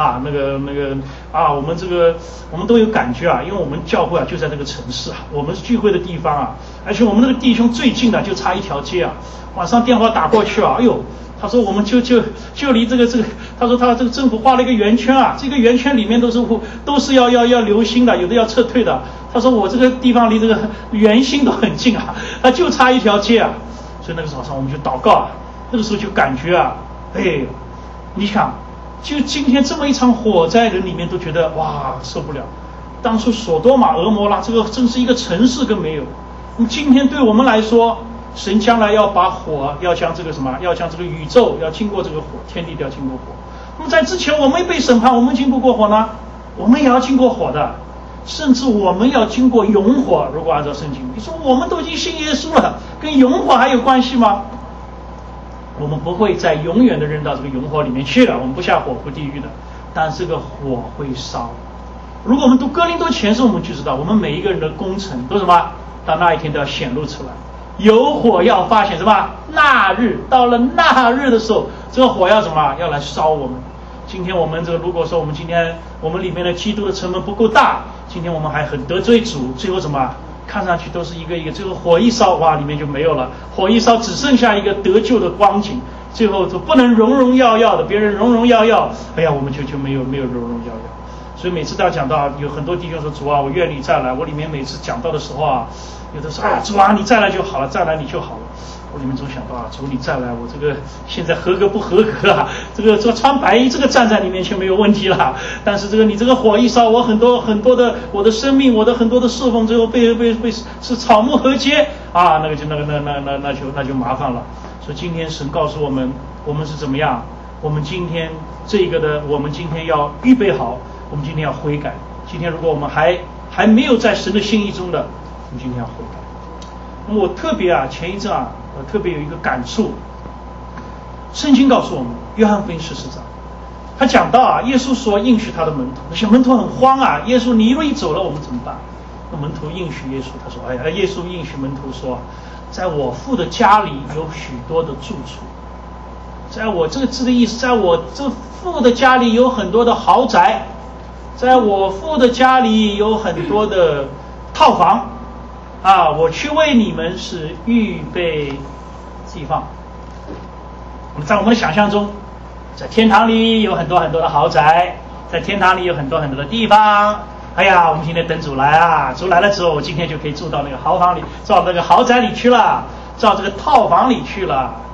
我们都有感觉因为我们教会就在这个城市我们聚会的地方而且我们那个弟兄最近就差一条街晚上电话打过去哎呦，他说我们就离这个，他说他这个政府画了一个圆圈这个圆圈里面都是要留心的，有的要撤退的。他说我这个地方离这个圆心都很近他就差一条街所以那个早上我们就祷告那个时候就感觉你想就今天这么一场火灾，人里面都觉得哇受不了。当初索多玛俄摩拉这个真是一个城市更没有。那么今天对我们来说，神将来要把火要将这个宇宙要经过这个火，天地都要经过火。那么在之前我们被审判，我们经不过火呢，我们也要经过火的，甚至我们要经过永火。如果按照圣经，你说我们都已经信耶稣了，跟永火还有关系吗？我们不会再永远的扔到这个永火里面去了，我们不下火不地狱的，但这个火会烧。如果我们读哥林多前书，我们就知道我们每一个人的工程都什么，到那一天都要显露出来。有火要发现什么？那日到了那日的时候，这个火要什么？要来烧我们。今天我们如果说我们今天我们里面的基督的成分不够大，今天我们还很得罪主，最后什么？看上去都是一个最后火一烧，哇，里面就没有了。火一烧，只剩下一个得救的光景，最后就不能荣荣耀耀的，别人荣荣耀耀，我们就没有荣荣耀耀。所以每次大家讲到有很多弟兄说主我愿你再来，我里面每次讲到的时候有的说主你再来就好了，再来你就好了。我里面总想到主你再来，我这个现在合格不合格这个穿白衣这个站在你面前没有问题了，但是你这个火一烧，我很多的我的生命，我的很多的侍奉最后被是草木禾秸那就麻烦了。所以今天神告诉我们，我们是怎么样？我们今天我们今天要预备好，我们今天要悔改。今天如果我们还没有在神的心意中的，我们今天要悔改。那么我特别前一阵我特别有一个感触，圣经告诉我们，约翰福音14章，他讲到耶稣说应许他的门徒，那些门徒很慌耶稣你一路走了，我们怎么办？那门徒应许耶稣，他说耶稣应许门徒说，在我父的家里有许多的住处，在我这个字的意思，在我这父的家里有很多的豪宅，在我父的家里有很多的套房我去为你们是预备地方。在我们的想象中，在天堂里有很多很多的豪宅，在天堂里有很多很多的地方。我们今天等主来主来了之后，我今天就可以住到那个豪房里，到那个豪宅里去了，到这个套房里去了。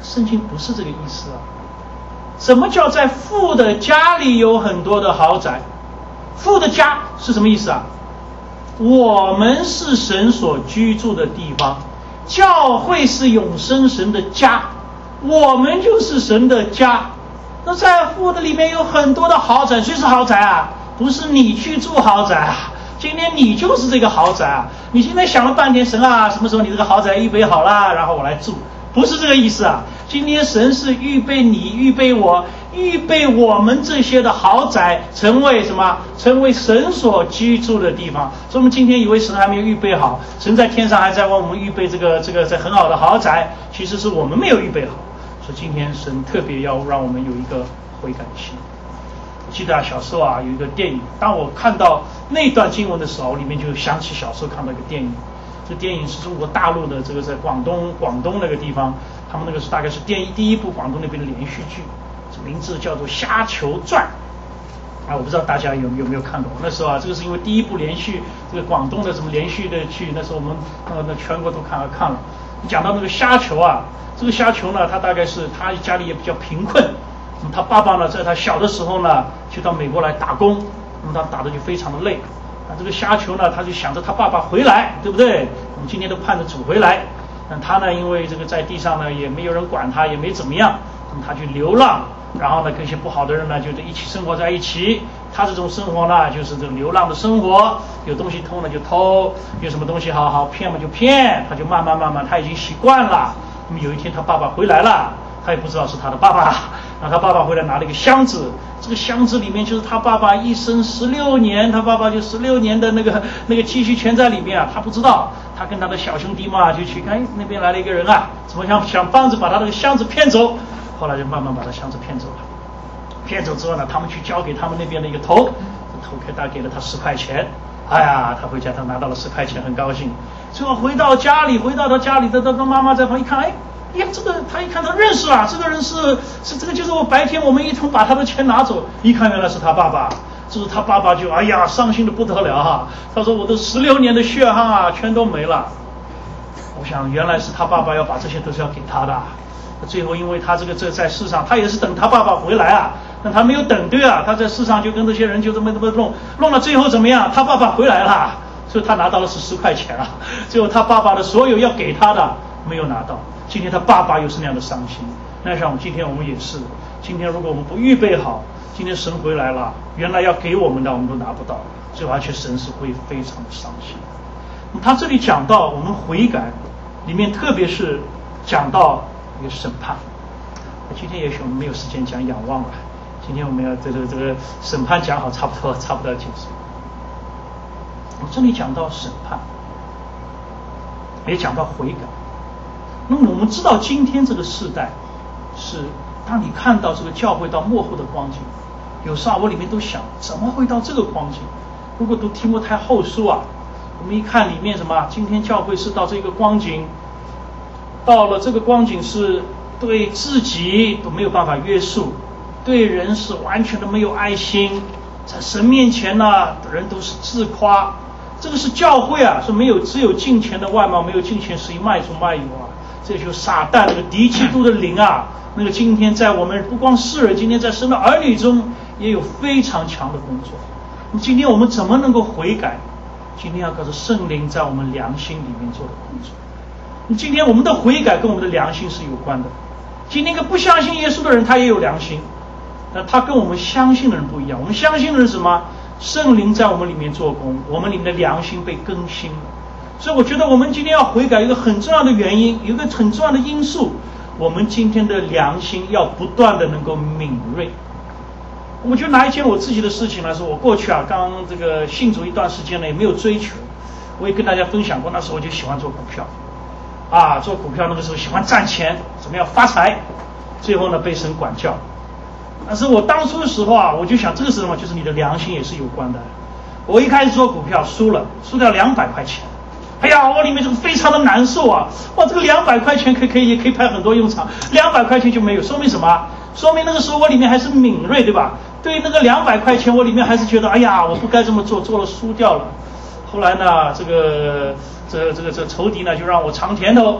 圣经不是这个意思啊。什么叫在父的家里有很多的豪宅？父的家是什么意思啊？我们是神所居住的地方，教会是永生神的家，我们就是神的家。那在父的里面有很多的豪宅，谁是豪宅啊？不是你去住豪宅啊，今天你就是这个豪宅啊！你今天想了半天，神啊，什么时候你这个豪宅预备好了，然后我来住？不是这个意思啊！今天神是预备你，预备我，预备我们这些的豪宅，成为什么？成为神所居住的地方。所以我们今天以为神还没有预备好，神在天上还在为我们预备这个很好的豪宅，其实是我们没有预备好。所以今天神特别要让我们有一个悔改心。我记得啊，小时候啊有一个电影，当我看到那段经文的时候，里面就想起小时候看到一个电影。这电影是中国大陆的这个在广东那个地方，他们那个是大概是第一部广东那边的连续剧，这名字叫做《虾球传》啊，我不知道大家有没有看过。那时候啊，这个是因为第一部连续这个广东的什么连续的剧，那时候我们那全国都看了。讲到那个虾球啊，这个虾球呢，他大概是他家里也比较贫困，那么他爸爸呢，在他小的时候呢，就到美国来打工，那么他打的就非常的累。这个虾球呢，他就想着他爸爸回来，对不对？我们今天都盼着主回来。但他呢，因为这个在地上呢也没有人管他，也没怎么样，那么他去流浪，然后呢跟一些不好的人呢就一起生活在一起。他这种生活呢，就是这种流浪的生活，有东西偷呢就偷，有什么东西好骗嘛就骗，他就慢慢他已经习惯了。那么有一天他爸爸回来了，他也不知道是他的爸爸。然后他爸爸回来拿了一个箱子，这个箱子里面就是他爸爸一生16年，他爸爸就16年的那个积蓄全在里面啊，他不知道。他跟他的小兄弟嘛就去看，那边来了一个人啊，怎么想帮着把他那个箱子骗走，后来就慢慢把他箱子骗走了。骗走之后呢，他们去交给他们那边的一个头给了他10块钱。哎呀，他回家他拿到了10块钱，很高兴。最后回到他家里的妈妈在旁边一看，哎呀，这个他一看他认识啊，这个人是这个就是我白天我们一同把他的钱拿走，一看原来是他爸爸。这是他爸爸就哎呀伤心的不得了啊，他说我的16年的血汗啊全都没了。我想原来是他爸爸要把这些都是要给他的。最后因为他这在世上他也是等他爸爸回来啊，但他没有等对啊，他在世上就跟这些人就这么弄了，最后怎么样？他爸爸回来了，所以他拿到了是10块钱啊。最后他爸爸的所有要给他的没有拿到，今天他爸爸又是那样的伤心。那像今天我们也是，今天如果我们不预备好，今天神回来了，原来要给我们的我们都拿不到，最后而且神是会非常的伤心。那么他这里讲到我们悔改里面，特别是讲到一个审判。今天也许我们没有时间讲仰望了，今天我们要这个审判讲好差不多结束。我这里讲到审判，也讲到悔改。那么我们知道今天这个时代是，当你看到这个教会到末后的光景，有时候我里面都想，怎么会到这个光景？如果读提摩太后书啊，我们一看里面什么，今天教会是到这个光景，到了这个光景是对自己都没有办法约束，对人是完全的没有爱心，在神面前呢，人都是自夸。这个是教会啊，是只有敬虔的外貌，没有敬虔实意，卖主卖友啊。这就是撒旦那个敌基督的灵啊，那个今天在我们不光世人，今天在神的儿女中也有非常强的工作。那么今天我们怎么能够悔改？今天要靠着圣灵在我们良心里面做的工作。今天我们的悔改跟我们的良心是有关的。今天一个不相信耶稣的人，他也有良心，那他跟我们相信的人不一样。我们相信的人是什么？圣灵在我们里面做工，我们里面的良心被更新了。所以我觉得我们今天要悔改，一个很重要的原因，有一个很重要的因素，我们今天的良心要不断的能够敏锐。我就拿一件我自己的事情来说，我过去啊刚这个信主一段时间呢，也没有追求，我也跟大家分享过，那时候我就喜欢做股票啊，做股票那个时候喜欢赚钱，怎么样发财，最后呢被神管教。但是我当初的时候啊，我就想这个是什么？就是你的良心也是有关的。我一开始做股票输掉200块钱，哎呀，我里面这个非常的难受啊！哇，这个200块钱可以派很多用场，200块钱就没有，说明什么？说明那个时候我里面还是敏锐，对吧？对那个200块钱，我里面还是觉得，哎呀，我不该这么做，做了输掉了。后来呢，这仇敌呢就让我尝甜头，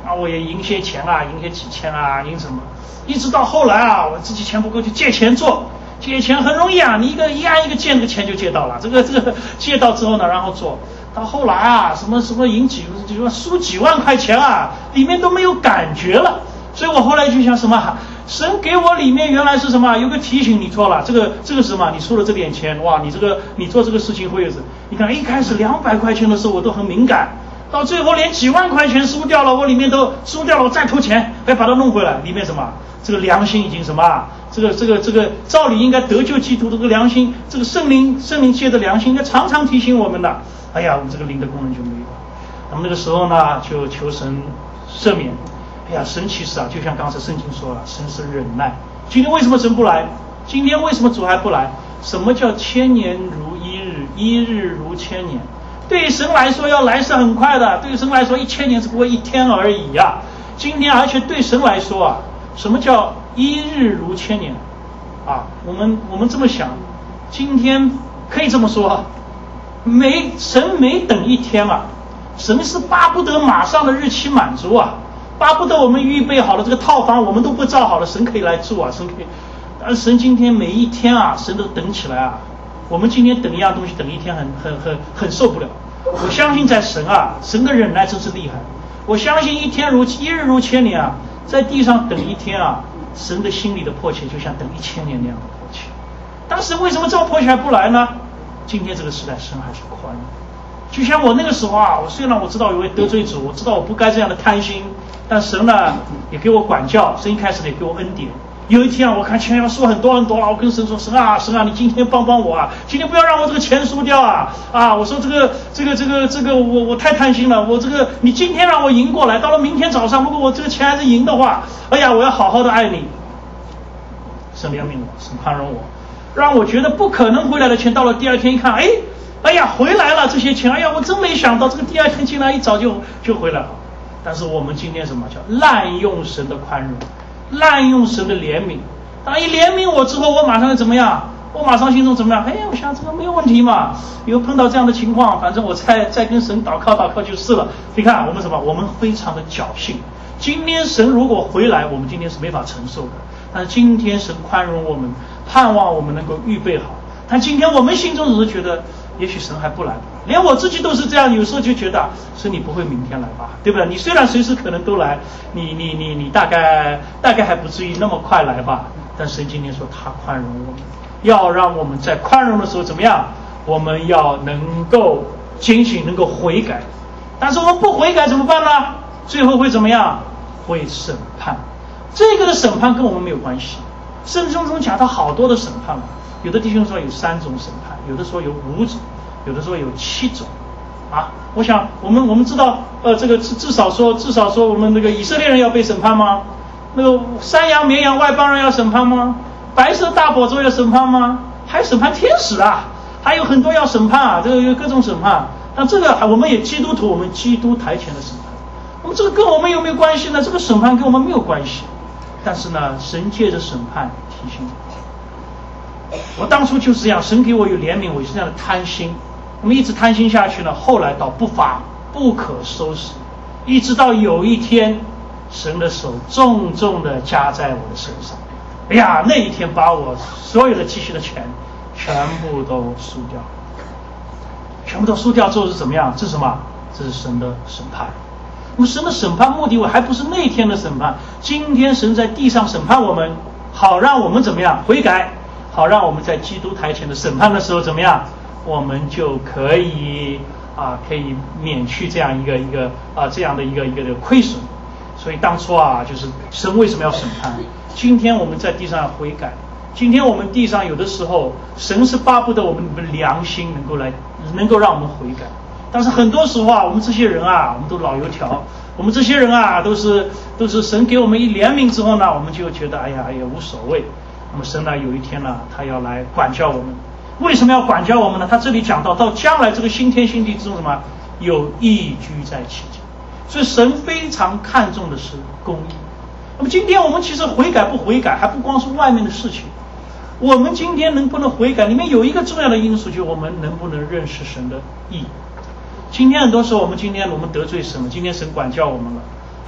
啊，我也赢些钱啊，赢些几千啊，赢什么？一直到后来啊，我自己钱不够就借钱做，借钱很容易啊，你一按一个键，这个钱就借到了。这个借到之后呢，然后做到后来啊，什么赢输几万块钱啊，里面都没有感觉了。所以我后来就想什么？神给我里面原来是什么？有个提醒，你错了，这个是什么？你输了这点钱，哇，你做这个事情会有什么？你看一开始200块钱的时候我都很敏感，到最后连几万块钱输掉了，我里面都输掉了，我再投钱，再把它弄回来，里面什么？这个良心已经什么？这个照理应该得救基督这个良心，这个圣灵界的良心应该常常提醒我们的。哎呀，我们这个灵的功能就没有了。那么那个时候呢，就求神赦免。哎呀，神其实啊，就像刚才圣经说了，神是忍耐。今天为什么神不来？今天为什么主还不来？什么叫千年如一日，一日如千年？对神来说要来是很快的，对神来说1000年只不过一天而已呀。今天而且对神来说啊，什么叫一日如千年？啊，我们这么想，今天可以这么说，神没等一天啊，神是巴不得马上的日期满足啊。巴不得我们预备好了这个套房，我们都不造好了，神可以来住啊，神可以。但是神今天每一天啊，神都等起来啊。我们今天等一样东西，等一天很受不了。我相信在神啊，神的忍耐真是厉害。我相信一日如千年啊，在地上等一天啊，神的心里的迫切就像等1000年那样的迫切。但是为什么这么迫切还不来呢？今天这个时代，神还是宽容。就像我那个时候啊，虽然我知道有位得罪主，我知道我不该这样的贪心。但神呢也给我管教，神一开始也给我恩典。有一天啊，我看钱要输很多了，我跟神说：神啊，你今天帮帮我啊！今天不要让我这个钱输掉啊！我说这个我太贪心了，你今天让我赢过来，到了明天早上，如果我这个钱还是赢的话，哎呀，我要好好的爱你。神怜悯我，神宽容我，让我觉得不可能回来的钱，到了第二天一看，哎呀回来了这些钱，哎呀我真没想到这个第二天竟然一早就回来了。但是我们今天什么叫滥用神的宽容，滥用神的怜悯？当一怜悯我之后，我马上怎么样？我马上心中怎么样？我想这个没有问题嘛。有碰到这样的情况，反正我再跟神祷告就是了。你看我们什么？我们非常的侥幸。今天神如果回来，我们今天是没法承受的。但是今天神宽容我们，盼望我们能够预备好。但今天我们心中只是觉得，也许神还不来吧。连我自己都是这样，有时候就觉得神你不会明天来吧，对不对？你虽然随时可能都来，你大概还不至于那么快来吧。但神今天说他宽容我们，要让我们在宽容的时候怎么样？我们要能够警醒，能够悔改。但是我们不悔改怎么办呢？最后会怎么样？会审判。这个的审判跟我们没有关系。圣经中讲到好多的审判嘛，有的弟兄说有3种审判，有的说有5种，有的说有7种。我想我们知道，这个至少说我们那个以色列人要被审判吗？那个山羊绵羊外邦人要审判吗？白色大宝座要审判吗？还审判天使啊，还有很多要审判啊，这个有各种审判。那这个我们也基督徒，我们基督台前的审判，那么这个跟我们有没有关系呢？这个审判跟我们没有关系。但是呢，神借着审判提醒我当初就是这样，神给我有怜悯，我是这样的贪心，那么一直贪心下去呢，后来到不法不可收拾，一直到有一天神的手重重的加在我的身上，哎呀，那一天把我所有的积蓄的钱全部都输掉，全部都输掉之后是怎么样？这是什么？这是神的审判。那么神的审判目的还不是那天的审判，今天神在地上审判我们，好让我们怎么样？悔改，好让我们在基督台前的审判的时候怎么样？我们就可以免去这样一个亏损。所以当初就是神为什么要审判？今天我们在地上要悔改，今天我们地上有的时候神是巴不得我们的良心能够让我们悔改，但是很多时候我们这些人我们都老油条，我们这些人都是神给我们一怜悯之后呢，我们就觉得也无所谓。那么神呢，有一天呢，他要来管教我们。为什么要管教我们呢？他这里讲到将来这个新天新地之中什么有义居在其间，所以神非常看重的是公义。那么今天我们其实悔改不悔改还不光是外面的事情，我们今天能不能悔改里面有一个重要的因素，就是我们能不能认识神的义。今天很多时候我们得罪神了，今天神管教我们了，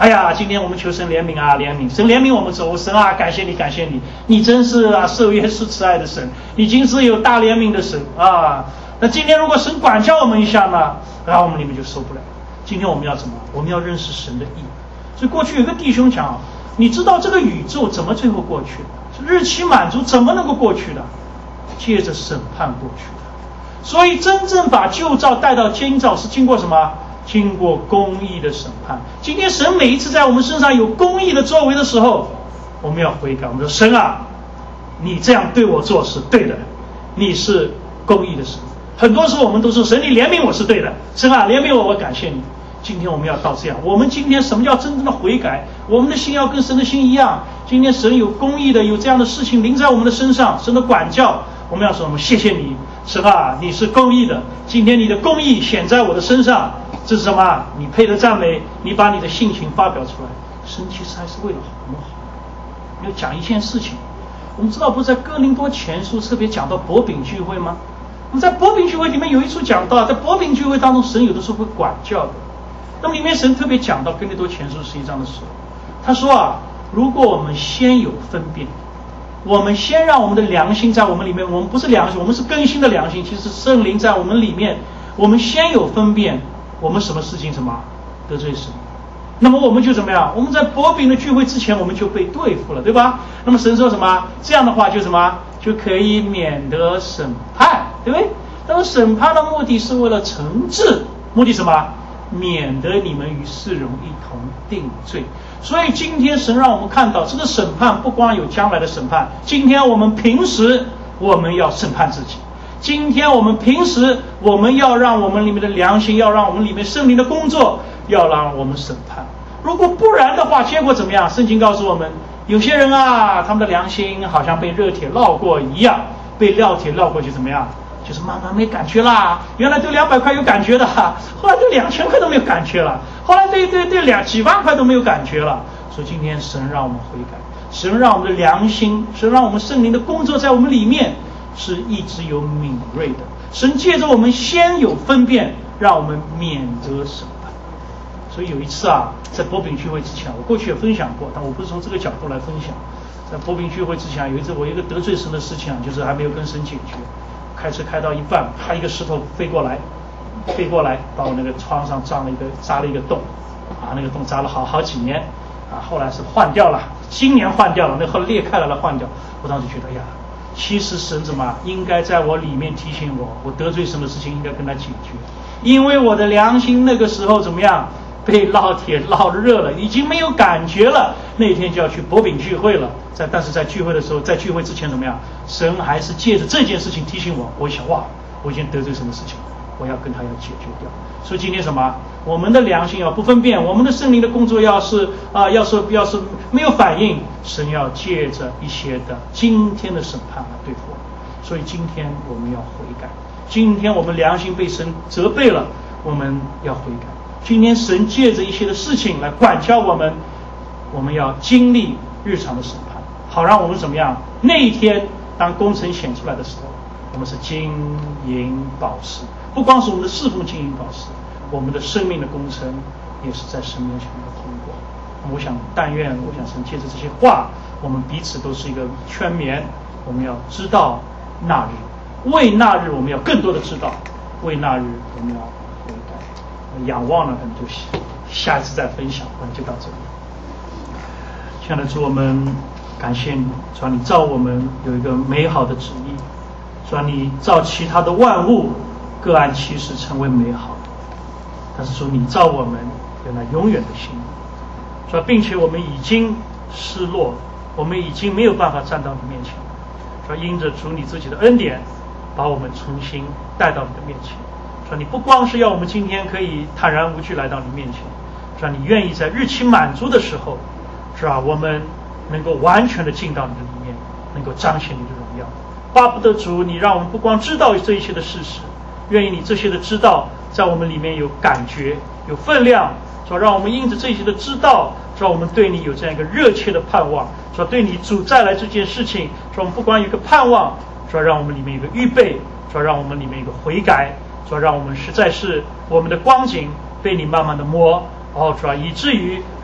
哎呀，今天我们求神怜悯啊，怜悯，神怜悯我们走，神啊，感谢你，感谢你，你真是啊，受耶稣慈爱的神，你真是有大怜悯的神啊。那今天如果神管教我们一下呢，然后我们里面就受不了。今天我们要怎么？我们要认识神的义。所以过去有个弟兄讲，你知道这个宇宙怎么最后过去的？日期满足怎么能够过去的？借着审判过去的。所以真正把旧造带到新造是经过什么？经过公义的审判。今天神每一次在我们身上有公义的作为的时候，我们要悔改。我们说神啊，你这样对我做是对的，你是公义的神。很多时候我们都说神你怜悯我是对的，神啊怜悯我，我感谢你。今天我们要到这样，我们今天什么叫真正的悔改？我们的心要跟神的心一样。今天神有公义的，有这样的事情临在我们的身上，神的管教，我们要说我们谢谢你，神啊，你是公义的，今天你的公义显在我的身上，这是什么？你配得赞美，你把你的性情发表出来。神其实还是为了我们好。要讲一件事情，我们知道不是在哥林多前书特别讲到薄饼聚会吗？我们在薄饼聚会里面有一处讲到，在薄饼聚会当中，神有的时候会管教的。那么里面神特别讲到哥林多前书11章的时候，他说啊，如果我们先有分辨，我们先让我们的良心在我们里面，我们不是良心，我们是更新的良心，其实圣灵在我们里面，我们先有分辨，我们什么事情什么得罪神，那么我们就怎么样？我们在薄饼的聚会之前我们就被对付了，对吧？那么神说什么？这样的话就什么？就可以免得审判，对不对？那么审判的目的是为了惩治，目的什么？免得你们与世人一同定罪。所以今天神让我们看到，这个审判不光有将来的审判，今天我们平时我们要审判自己，今天我们平时我们要让我们里面的良心，要让我们里面圣灵的工作，要让我们审判。如果不然的话，结果怎么样？圣经告诉我们，有些人啊，他们的良心好像被热铁烙过一样，被烙铁烙过就怎么样？就是慢慢没感觉啦，原来对200块有感觉的，后来对2000块都没有感觉了，后来对几万块都没有感觉了。所以今天神让我们悔改，神让我们的良心，神让我们圣灵的工作在我们里面是一直有敏锐的。神借着我们先有分辨，让我们免得审判。所以有一次啊，在薄饼聚会之前，我过去也分享过，但我不是从这个角度来分享。在薄饼聚会之前，有一次我一个得罪神的事情啊，就是还没有跟神解决。开车开到一半，啪一个石头飞过来，把我那个窗上扎了一个洞，啊，那个洞扎了好几年，啊，后来是换掉了，今年换掉了，那后来裂开了换掉。我当时觉得呀，其实神怎么应该在我里面提醒我得罪神的事情应该跟他解决，因为我的良心那个时候怎么样？被烙铁烙热了，已经没有感觉了。那天就要去薄饼聚会了，但是在聚会的时候，在聚会之前怎么样？神还是借着这件事情提醒我。我想哇，我已经得罪什么事情，我要跟他要解决掉。所以今天什么？我们的良心要不分辨，我们的圣灵的工作要是没有反应，神要借着一些的今天的审判来对付我们。所以今天我们要悔改，今天我们良心被神责备了，我们要悔改。今天神借着一些的事情来管教我们，我们要经历日常的审判，好让我们怎么样？那一天当工程显出来的时候，我们是金银宝石，不光是我们的侍奉金银宝石，我们的生命的工程也是在神面前的通过。我想神借着这些话，我们彼此都是一个劝勉，我们要知道那日，为那日我们要更多的知道，为那日我们要悔改。仰望了，可能就下一次再分享，我们就到这里。亲爱的主，我们感谢你，主啊，你造我们有一个美好的旨意，主啊，你造其他的万物各按其时成为美好，但是主你造我们有那永远的心，主啊，并且我们已经失落，我们已经没有办法站到你面前，主啊，因着主你自己的恩典，把我们重新带到你的面前。你不光是要我们今天可以坦然无惧来到你面前，是吧？你愿意在日期满足的时候，是吧？我们能够完全的进到你的里面，能够彰显你的荣耀。巴不得主，你让我们不光知道这一些的事实，愿意你这些的知道在我们里面有感觉、有分量，说让我们因着这些的知道，说我们对你有这样一个热切的盼望，说对你主再来这件事情，说我们不光有一个盼望，说让我们里面有个预备，说让我们里面有个悔改。说让我们实在是我们的光景被你慢慢的摸，主啊，以至于说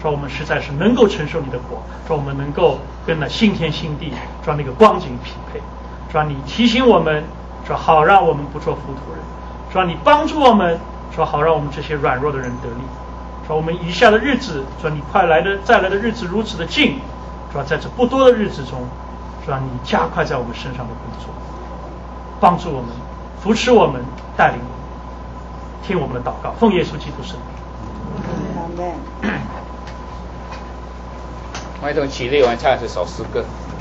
说我们实在是能够承受你的国，说我们能够跟那新天新地说那个光景匹配，说你提醒我们，说好让我们不做糊涂人，说你帮助我们，说好让我们这些软弱的人得力，说我们余下的日子，说你再来的日子如此的近，说在这不多的日子中，说你加快在我们身上的工作，帮助我们，扶持我们，带领我们，听我们的祷告，奉耶稣基督圣名。 我们一同起立，我们唱这首诗歌。